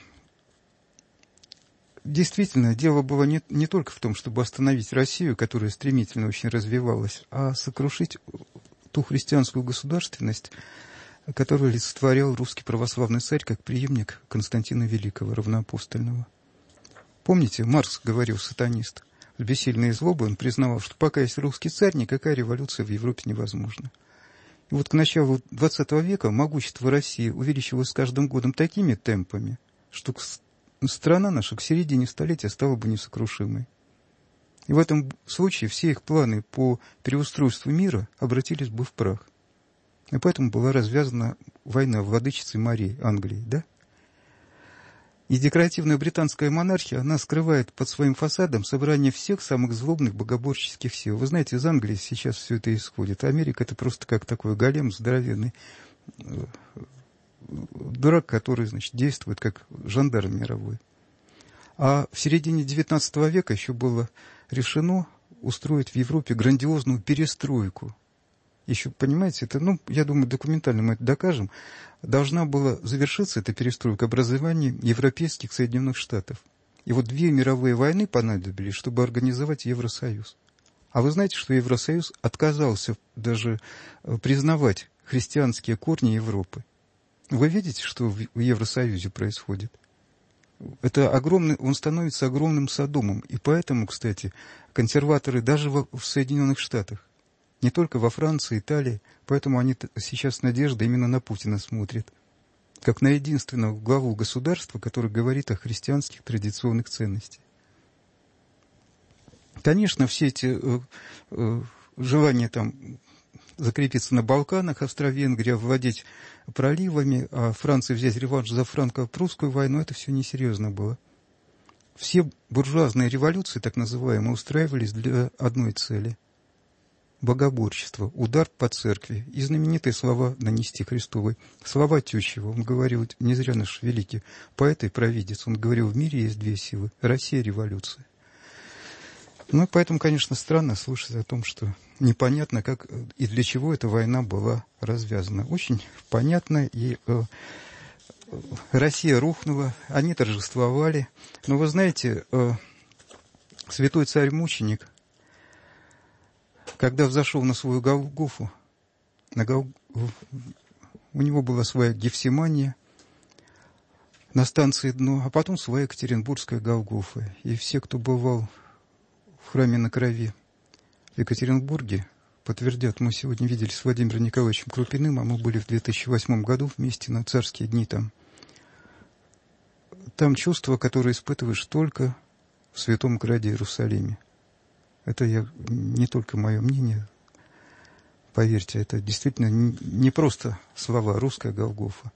действительно, дело было не только в том, чтобы остановить Россию, которая стремительно очень развивалась, а сокрушить ту христианскую государственность, которую олицетворял русский православный царь как преемник Константина Великого, равноапостольного. Помните, Маркс говорил, сатанист, с бессильной злобой он признавал, что пока есть русский царь, никакая революция в Европе невозможна. И вот к началу XX века могущество России увеличивалось с каждым годом такими темпами, что страна наша к середине столетия стала бы несокрушимой. И в этом случае все их планы по переустройству мира обратились бы в прах. И поэтому была развязана война владычицы морей Англии, да? И декоративная британская монархия, она скрывает под своим фасадом собрание всех самых злобных богоборческих сил. Вы знаете, из Англии сейчас все это исходит. Америка — это просто как такой голем здоровенный дурак, который, действует как жандарм мировой. А в середине XIX века еще было решено устроить в Европе грандиозную перестройку. Еще, понимаете, это, я думаю, документально мы это докажем, должна была завершиться эта перестройка образованием Европейских Соединенных Штатов. И вот 2 мировые войны понадобились, чтобы организовать Евросоюз. А вы знаете, что Евросоюз отказался даже признавать христианские корни Европы? Вы видите, что в Евросоюзе происходит? Это огромный, он становится огромным Содомом. И поэтому, кстати, консерваторы даже в Соединенных Штатах, не только во Франции, Италии, поэтому они сейчас с надеждой именно на Путина смотрят, как на единственного главу государства, который говорит о христианских традиционных ценностях. Конечно, все эти желания там закрепиться на Балканах, Австро-Венгрия, вводить проливами, а Франции взять реванш за франко-прусскую войну, это все несерьезно было. Все буржуазные революции, так называемые, устраивались для одной цели – богоборчество, удар по церкви. И знаменитые слова «нанести Христовой». Слова Тютчева. Он говорил, не зря наш великий поэт и провидец, он говорил, в мире есть две силы – Россия и революция. Ну, поэтому, конечно, странно слушать о том, что непонятно, как и для чего эта война была развязана. Очень понятно, и Россия рухнула, они торжествовали. Но вы знаете, святой царь-мученик, когда взошел на свою Голгофу, у него была своя Гефсимания на станции Дно, а потом своя Екатеринбургская Голгофа. И все, кто бывал в храме на Крови в Екатеринбурге, подтвердят. Мы сегодня виделись с Владимиром Николаевичем Крупиным, а мы были в 2008 году вместе на царские дни там. Там чувства, которые испытываешь только в Святом Граде Иерусалиме. Это не только мое мнение, поверьте, это действительно не просто слова, русская Голгофа.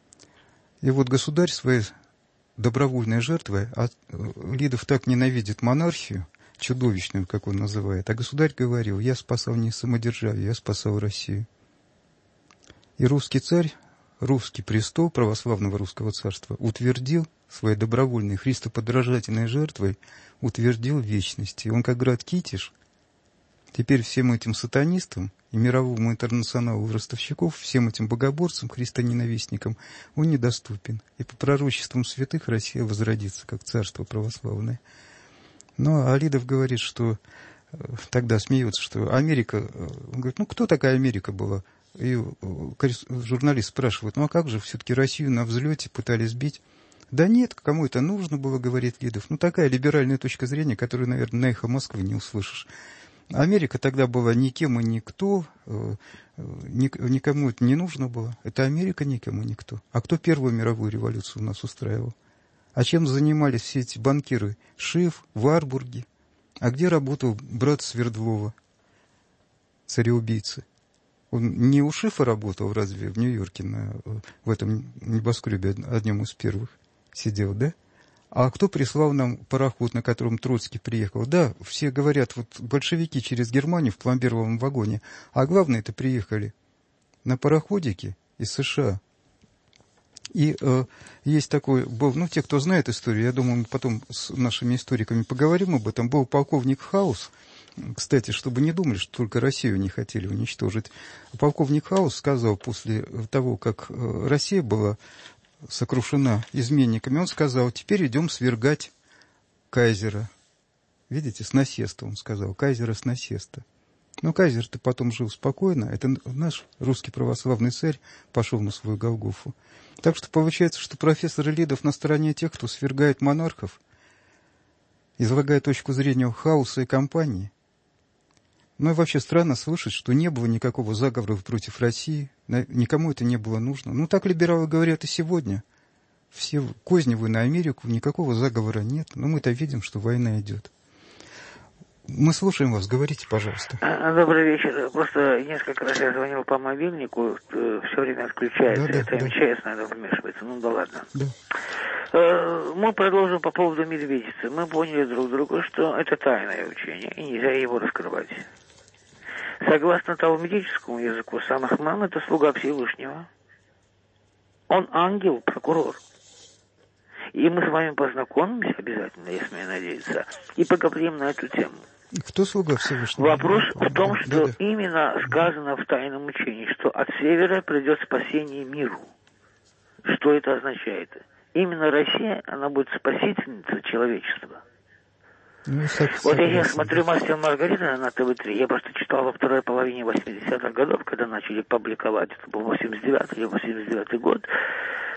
И вот государь своей добровольной жертвой, а Лидов так ненавидит монархию, чудовищную, как он называет. А государь говорил, я спасал не самодержавие, я спасал Россию. И русский царь, русский престол православного русского царства утвердил своей добровольной христоподражательной жертвой, утвердил вечности. Он, как град Китиш, теперь всем этим сатанистам и мировому интернационалу ростовщиков, всем этим богоборцам, христоненавистникам, он недоступен. И по пророчествам святых Россия возродится, как царство православное. Но Алидов говорит, что тогда смеется, что Америка... Он говорит, ну кто такая Америка была? И журналист спрашивает, ну а как же все-таки Россию на взлете пытались сбить? Да нет, кому это нужно было, говорит Лидов. Ну такая либеральная точка зрения, которую, наверное, на «Эхо Москвы» не услышишь. Америка тогда была никем и никто, никому это не нужно было. Это Америка никому и никто. А кто Первую мировую революцию у нас устраивал? А чем занимались все эти банкиры? Шиф, Варбурги. А где работал брат Свердлова, цареубийцы? Он не у Шифа работал, разве в Нью-Йорке, в этом небоскребе, одним из первых сидел, да? А кто прислал нам пароход, на котором Троцкий приехал? Да, все говорят, вот большевики через Германию в пломбировом вагоне. А главное, это приехали на пароходике из США. И есть такой, был, ну, те, кто знает историю, я думаю, мы потом с нашими историками поговорим об этом, был полковник Хаус, кстати, чтобы не думали, что только Россию не хотели уничтожить. Полковник Хаус сказал после того, как Россия была сокрушена изменниками, он сказал, теперь идем свергать кайзера. Видите, с насеста, он сказал, кайзера с насеста. Но кайзер-то потом жил спокойно, это наш русский православный царь пошел на свою Голгофу. Так что получается, что профессор Лидов на стороне тех, кто свергает монархов, излагая точку зрения Хауса и компании. Ну и вообще странно слышать, что не было никакого заговора против России, никому это не было нужно. Ну так либералы говорят и сегодня. Все козни вы на Америку, никакого заговора нет, но мы-то видим, что война идет. Мы слушаем вас, говорите, пожалуйста. Добрый вечер. Просто несколько раз я звонил по мобильнику, все время отключается. Да, это МЧС надо вмешиваться. Ну да ладно. Да. Мы продолжим по поводу медведицы. Мы поняли друг друга, что это тайное учение, и нельзя его раскрывать. Согласно талмудическому языку, сам Ахман — это слуга Всевышнего. Он ангел, прокурор. И мы с вами познакомимся обязательно, я смею надеяться, и поговорим на эту тему. Кто слуга Всевышнего? Вопрос в том, что именно сказано в тайном учении, что от севера придет спасение миру. Что это означает? Именно Россия, она будет спасительницей человечества. Ну, вот я смотрю «Мастер и Маргарита» на ТВ-3, я просто читал во второй половине 80-х годов, когда начали публиковать, это был 89-й или 89-й год,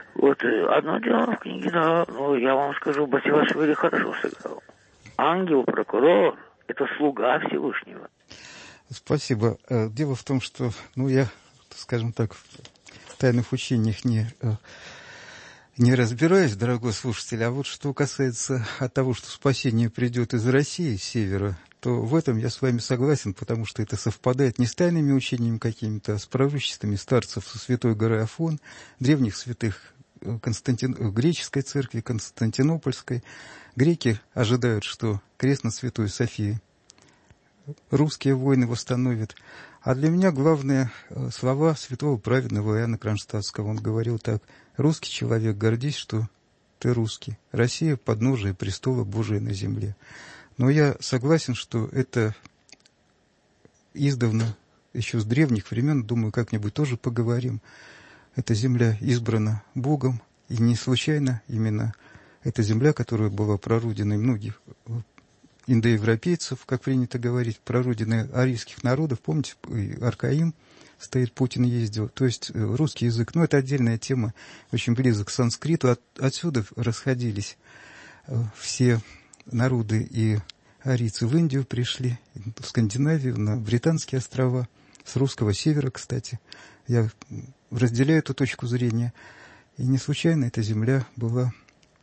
Вот одно дело в книге, да, но я вам скажу, Басилашвили хорошо сыграл. Ангел, прокурор, это слуга Всевышнего. Спасибо. Дело в том, что, я, скажем так, в тайных учениях не разбираюсь, дорогой слушатель, а вот что касается от того, что спасение придет из России, с севера, то в этом я с вами согласен, потому что это совпадает не с тайными учениями какими-то, а с пророчествами старцев со Святой горы Афон, древних святых греческой церкви, Константинопольской. Греки ожидают, что крест над Святой Софией русские воины восстановят. А для меня главные слова святого праведного Иоанна Кронштадтского. Он говорил так: «Русский человек, гордись, что ты русский. Россия — подножие престола Божия на земле». Но я согласен, что это издавна, еще с древних времен, думаю, как-нибудь тоже поговорим. Эта земля избрана Богом, и не случайно именно эта земля, которая была прародиной многих индоевропейцев, как принято говорить, прародиной арийских народов. Помните, Аркаим стоит, Путин ездил. То есть русский язык, это отдельная тема, очень близок к санскриту. Отсюда расходились все народы, и арийцы в Индию пришли, в Скандинавию, на Британские острова, с русского севера, кстати. Я разделяю эту точку зрения. И не случайно эта земля была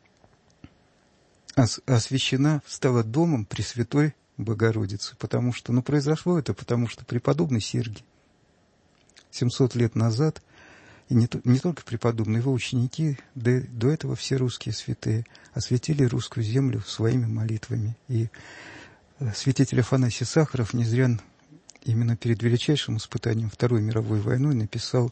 освящена, стала домом Пресвятой Богородицы, потому что, произошло это, потому что преподобный Сергий 700 лет назад, и не только преподобный, его ученики, до этого все русские святые, осветили русскую землю своими молитвами. И святитель Афанасий Сахаров не зря именно перед величайшим испытанием Второй мировой войной написал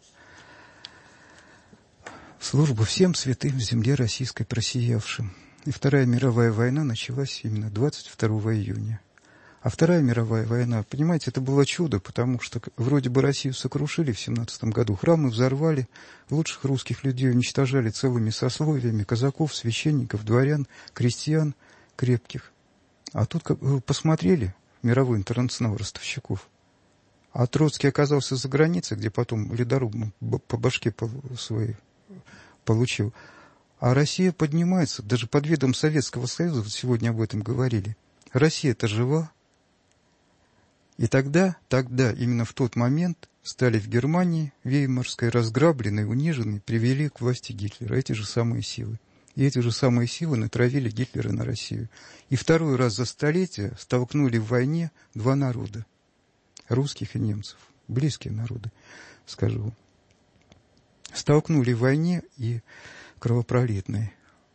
«Службу всем святым в земле российской просиявшим». И Вторая мировая война началась именно 22 июня. А Вторая мировая война, понимаете, это было чудо, потому что вроде бы Россию сокрушили в 17 году, храмы взорвали, лучших русских людей уничтожали целыми сословиями, казаков, священников, дворян, крестьян крепких. А тут посмотрели мировой интернационал ростовщиков. А Троцкий оказался за границей, где потом ледорубом по башке своей получил. А Россия поднимается, даже под видом Советского Союза, вот сегодня об этом говорили. Россия-то жива. И тогда, именно в тот момент, стали в Германии, Веймарской, разграбленной, униженной, привели к власти Гитлера эти же самые силы. И эти же самые силы натравили Гитлера на Россию. И второй раз за столетие столкнули в войне два народа. Русских и немцев. Близкие народы, скажу вам. Столкнули в войне и кровопролитной.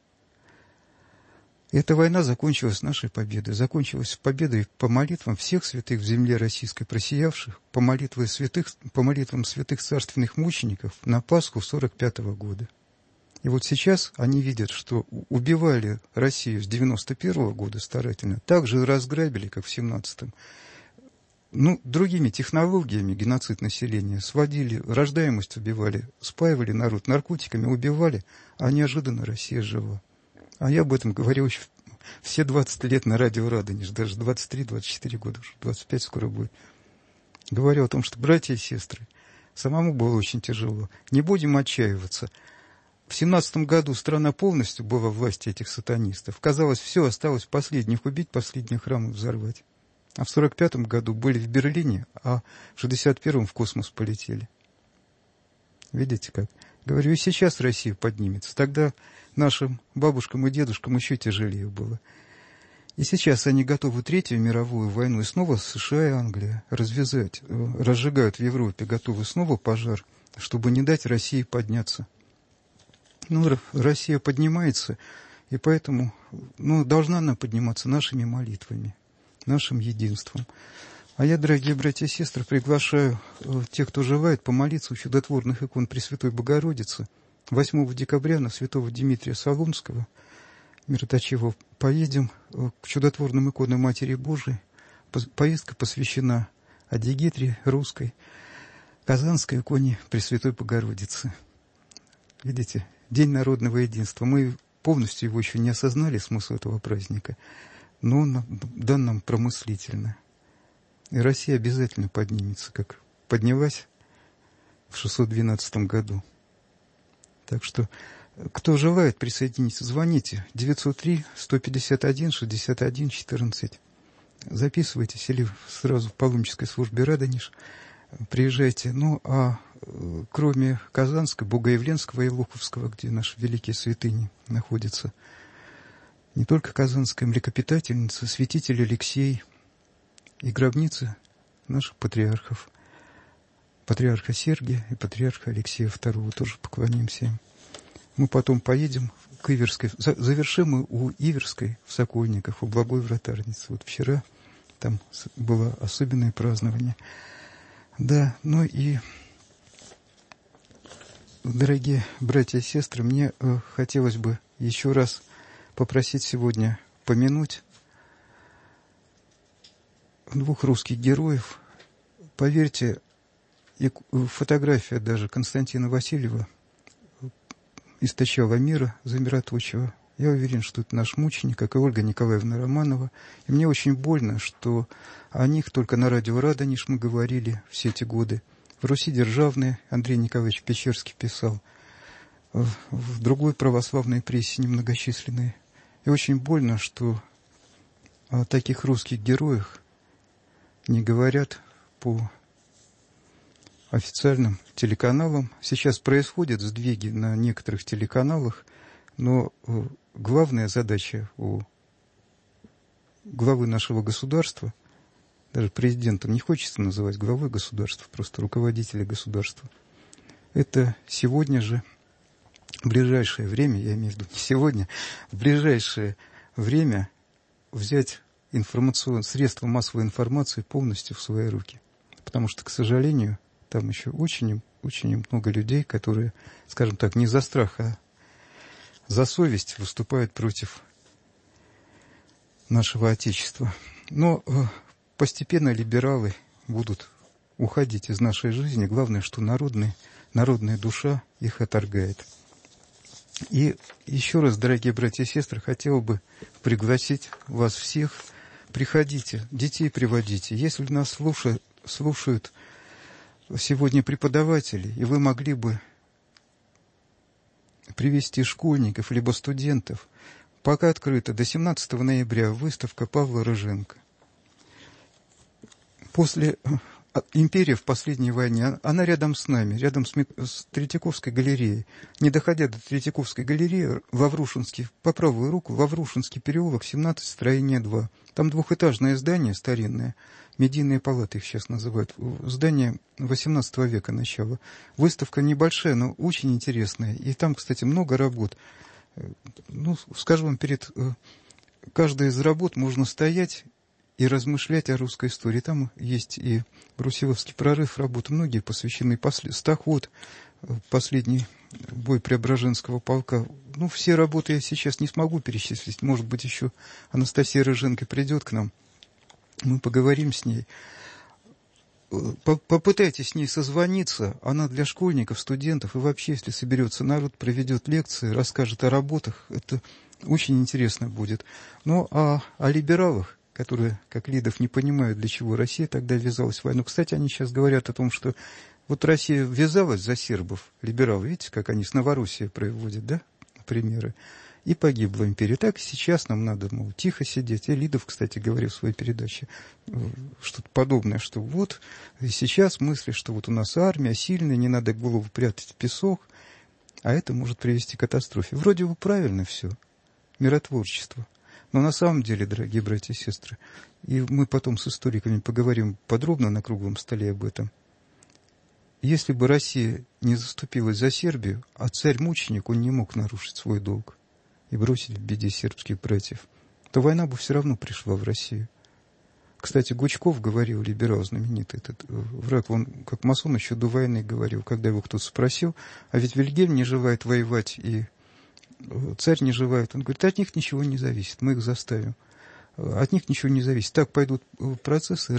Эта война закончилась нашей победой. Закончилась победой по молитвам всех святых в земле российской просиявших, по молитвам святых царственных мучеников на Пасху 45-го года. И вот сейчас они видят, что убивали Россию с 91-го года старательно, так же разграбили, как в 17-м. Другими технологиями геноцид населения сводили, рождаемость убивали, спаивали народ, наркотиками убивали, а неожиданно Россия жива. А я об этом говорил еще все 20 лет на радио «Радонеж», даже 23-24 года, уже 25 скоро будет. Говорю о том, что, братья и сестры, самому было очень тяжело. Не будем отчаиваться. В 17 году страна полностью была в власти этих сатанистов. Казалось, все, осталось последних убить, последние храмы взорвать. А в 45 году были в Берлине, а в 61-м в космос полетели. Видите как? Говорю, и сейчас Россия поднимется. Тогда нашим бабушкам и дедушкам еще тяжелее было. И сейчас они готовы Третью мировую войну. И снова США и Англия развязать, разжигают в Европе, готовы снова пожар, чтобы не дать России подняться. Россия поднимается, и поэтому должна она подниматься нашими молитвами, нашим единством. А я, дорогие братья и сестры, приглашаю тех, кто желает, помолиться у чудотворных икон Пресвятой Богородицы. 8 декабря на святого Дмитрия Солунского, мироточивого, поедем к чудотворным иконам Матери Божией. Поездка посвящена Адигетре русской, казанской иконе Пресвятой Богородицы. Видите, День народного единства. Мы полностью его еще не осознали, смысл этого праздника, но он дан нам промыслительно. И Россия обязательно поднимется, как поднялась в 612 году. Так что Кто желает присоединиться, звоните 903-151-61-14. Записывайтесь или сразу в паломнической службе Радонеж. Приезжайте. Ну, а кроме Казанского, Богоявленского и Луховского, где наши великие святыни находятся, не только Казанская млекопитательница, святитель Алексей и гробницы наших патриархов. Патриарха Сергия и патриарха Алексея II. Тоже поклонимся им. Мы потом поедем к Иверской. Завершим мы у Иверской в Сокольниках, у Благой Вратарницы. Вот вчера там было особенное празднование. Да, ну и, дорогие братья и сестры, мне хотелось бы еще раз попросить сегодня помянуть двух русских героев. Поверьте, фотография даже Константина Васильева источала мира за мироточего. Я уверен, что это наш мученик, как и Ольга Николаевна Романова. И мне очень больно, что о них только на радио Радонеж мы говорили все эти годы. В Руси державной Андрей Николаевич Печерский писал, в другой православной прессе немногочисленной. И очень больно, что о таких русских героях не говорят по официальным телеканалам. Сейчас происходят сдвиги на некоторых телеканалах, но главная задача у главы нашего государства, даже президентом не хочется называть главой государства, просто руководителя государства, это сегодня же, в ближайшее время, я имею в виду не сегодня, в ближайшее время взять средства массовой информации полностью в свои руки. Потому что, к сожалению, там еще очень много людей, которые, скажем так, не за страх, а за совесть выступают против нашего Отечества. Но постепенно либералы будут уходить из нашей жизни. Главное, что народная душа их отторгает. И еще раз, дорогие братья и сестры, хотел бы пригласить вас всех. Приходите, детей приводите. Если нас слушают сегодня преподаватели, и вы могли бы привести школьников либо студентов, пока открыта до 17 ноября выставка Павла Рыженко. После «Империя в последней войне», она рядом с нами, рядом с Третьяковской галереей. Не доходя до Третьяковской галереи, по правую руку, Лаврушинский переулок, 17, строение 2. Там двухэтажное здание старинное, медийные палаты их сейчас называют, здание 18 века начала. Выставка небольшая, но очень интересная. И там, кстати, много работ. Ну, скажу вам, перед каждой из работ можно стоять и размышлять о русской истории. Там есть и Брусиловский прорыв, работы многие посвящены Стаход, последний бой Преображенского полка. Ну, все работы я сейчас не смогу перечислить. Может быть, еще Анастасия Рыженко придет к нам. Мы поговорим с ней. Попытайтесь с ней созвониться. Она для школьников, студентов и вообще, если соберется народ, проведет лекции, расскажет о работах. Это очень интересно будет. Ну, а о либералах, которые, как Лидов, не понимают, для чего Россия тогда ввязалась в войну. Кстати, они сейчас говорят о том, что вот Россия ввязалась за сербов, либералы, видите, как они с Новороссией приводят, да, примеры, и погибла империя. Так и сейчас нам надо, мол, тихо сидеть. И Лидов, кстати, говорил в своей передаче что-то подобное, что вот и сейчас мысли, что вот у нас армия сильная, не надо голову прятать в песок, а это может привести к катастрофе. Вроде бы правильно все, миротворчество. Но на самом деле, дорогие братья и сестры, и мы потом с историками поговорим подробно на круглом столе об этом, если бы Россия не заступилась за Сербию, а царь-мученик, он не мог нарушить свой долг и бросить в беде сербских братьев, то война бы все равно пришла в Россию. Кстати, Гучков говорил, либерал знаменитый, этот враг, он как масон еще до войны говорил, когда его кто-то спросил, а ведь Вильгельм не желает воевать и царь не желает. Он говорит, от них ничего не зависит, мы их заставим. От них ничего не зависит. Так пойдут процессы,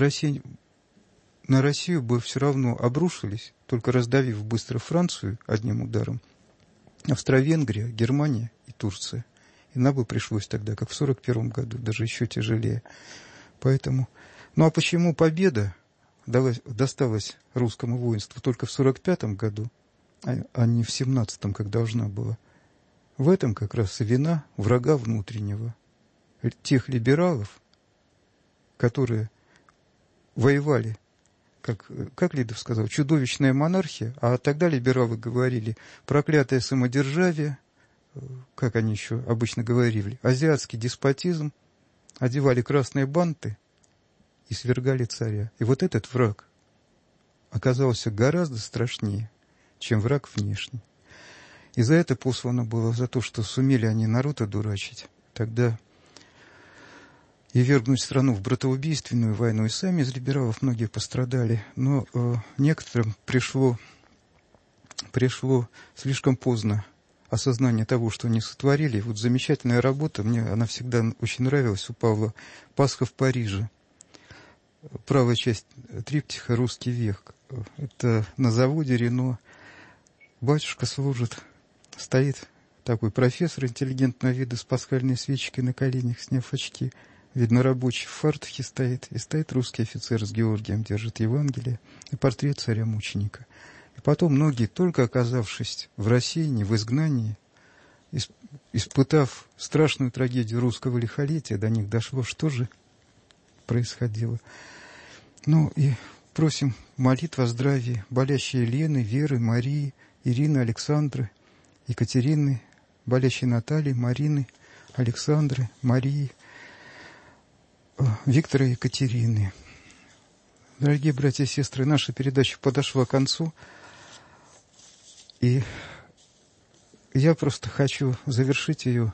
на Россию бы все равно обрушились, только раздавив быстро Францию одним ударом, Австро-Венгрия, Германия и Турция. И нам бы пришлось тогда, как в 1941 году, даже еще тяжелее. Поэтому... Ну а почему победа досталась русскому воинству только в 1945 году, а не в 1917, как должна была? В этом как раз и вина врага внутреннего. Тех либералов, которые воевали, как Лидов сказал, чудовищная монархия, а тогда либералы говорили проклятое самодержавие, как они еще обычно говорили, азиатский деспотизм, одевали красные банты и свергали царя. И вот этот враг оказался гораздо страшнее, чем враг внешний. И за это послано было, за то, что сумели они народ одурачить, тогда и вергнуть страну в братоубийственную войну. И сами из либералов многие пострадали. Но некоторым пришло слишком поздно осознание того, что они сотворили. Вот замечательная работа, мне она всегда очень нравилась, у Павла «Пасха в Париже». Правая часть триптиха «Русский век». Это на заводе Рено. Батюшка служит, стоит такой профессор интеллигентного вида с пасхальной свечкой на коленях, сняв очки. Видно, рабочий в фартухе стоит, и стоит русский офицер с Георгием, держит Евангелие и портрет царя-мученика. И потом многие, только оказавшись в России, в изгнании, испытав страшную трагедию русского лихолетия, до них дошло, что же происходило. Ну и просим молитв о здравии болящей Елены, Веры, Марии, Ирины, Александры, Екатерины, болящей Натальи, Марины, Александры, Марии, Виктора и Екатерины. Дорогие братья и сестры, наша передача подошла к концу. И я просто хочу завершить ее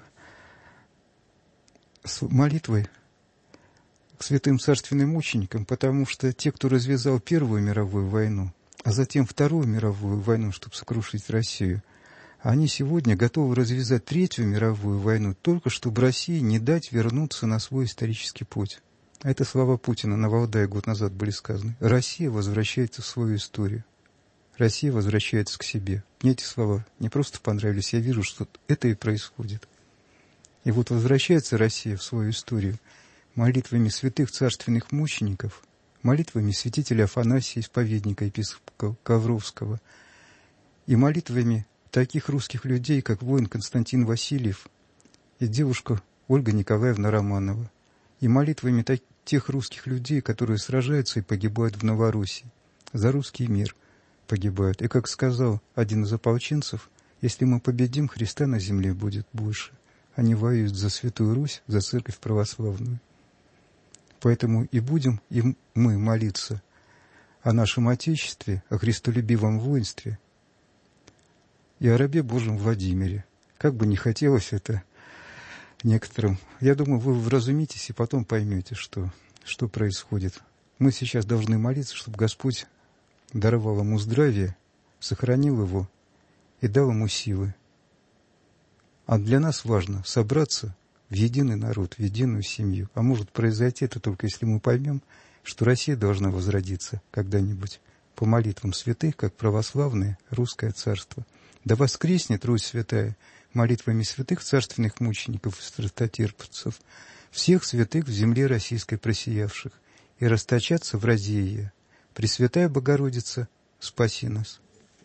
с молитвой к святым царственным мученикам, потому что те, кто развязал Первую мировую войну, а затем Вторую мировую войну, чтобы сокрушить Россию, они сегодня готовы развязать Третью мировую войну, только чтобы России не дать вернуться на свой исторический путь. А это слова Путина на Валдае год назад были сказаны. Россия возвращается в свою историю. Россия возвращается к себе. Мне эти слова не просто понравились, я вижу, что это и происходит. И вот возвращается Россия в свою историю молитвами святых царственных мучеников, молитвами святителя Афанасия, исповедника, епископа Ковровского, и молитвами таких русских людей, как воин Константин Васильев и девушка Ольга Николаевна Романова, и молитвами тех русских людей, которые сражаются и погибают в Новороссии, за русский мир погибают. И, как сказал один из ополченцев, если мы победим, Христа на земле будет больше. Они воюют за Святую Русь, за Церковь Православную. Поэтому и будем и мы молиться о нашем Отечестве, о христолюбивом воинстве и о рабе Божьем Владимире. Как бы не хотелось это некоторым. Я думаю, вы вразумитесь и потом поймете, что происходит. Мы сейчас должны молиться, чтобы Господь даровал ему здравие, сохранил его и дал ему силы. А для нас важно собраться в единый народ, в единую семью. А может произойти это только если мы поймем, что Россия должна возродиться когда-нибудь по молитвам святых, как православное русское царство. Да воскреснет Русь святая молитвами святых царственных мучеников и страстотерпцев, всех святых в земле российской просиявших, и расточаться в разее. Пресвятая Богородица, спаси нас.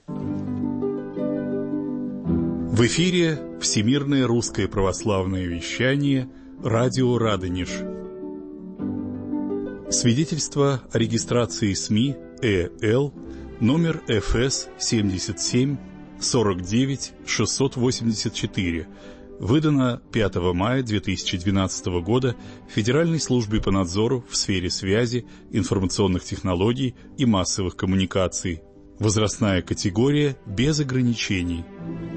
В эфире Всемирное русское православное вещание, радио Радонеж. Свидетельство о регистрации СМИ ЭЛ, номер ФС 77 49 684, выдано 5 мая 2012 года Федеральной службе по надзору в сфере связи, информационных технологий и массовых коммуникаций. Возрастная категория без ограничений.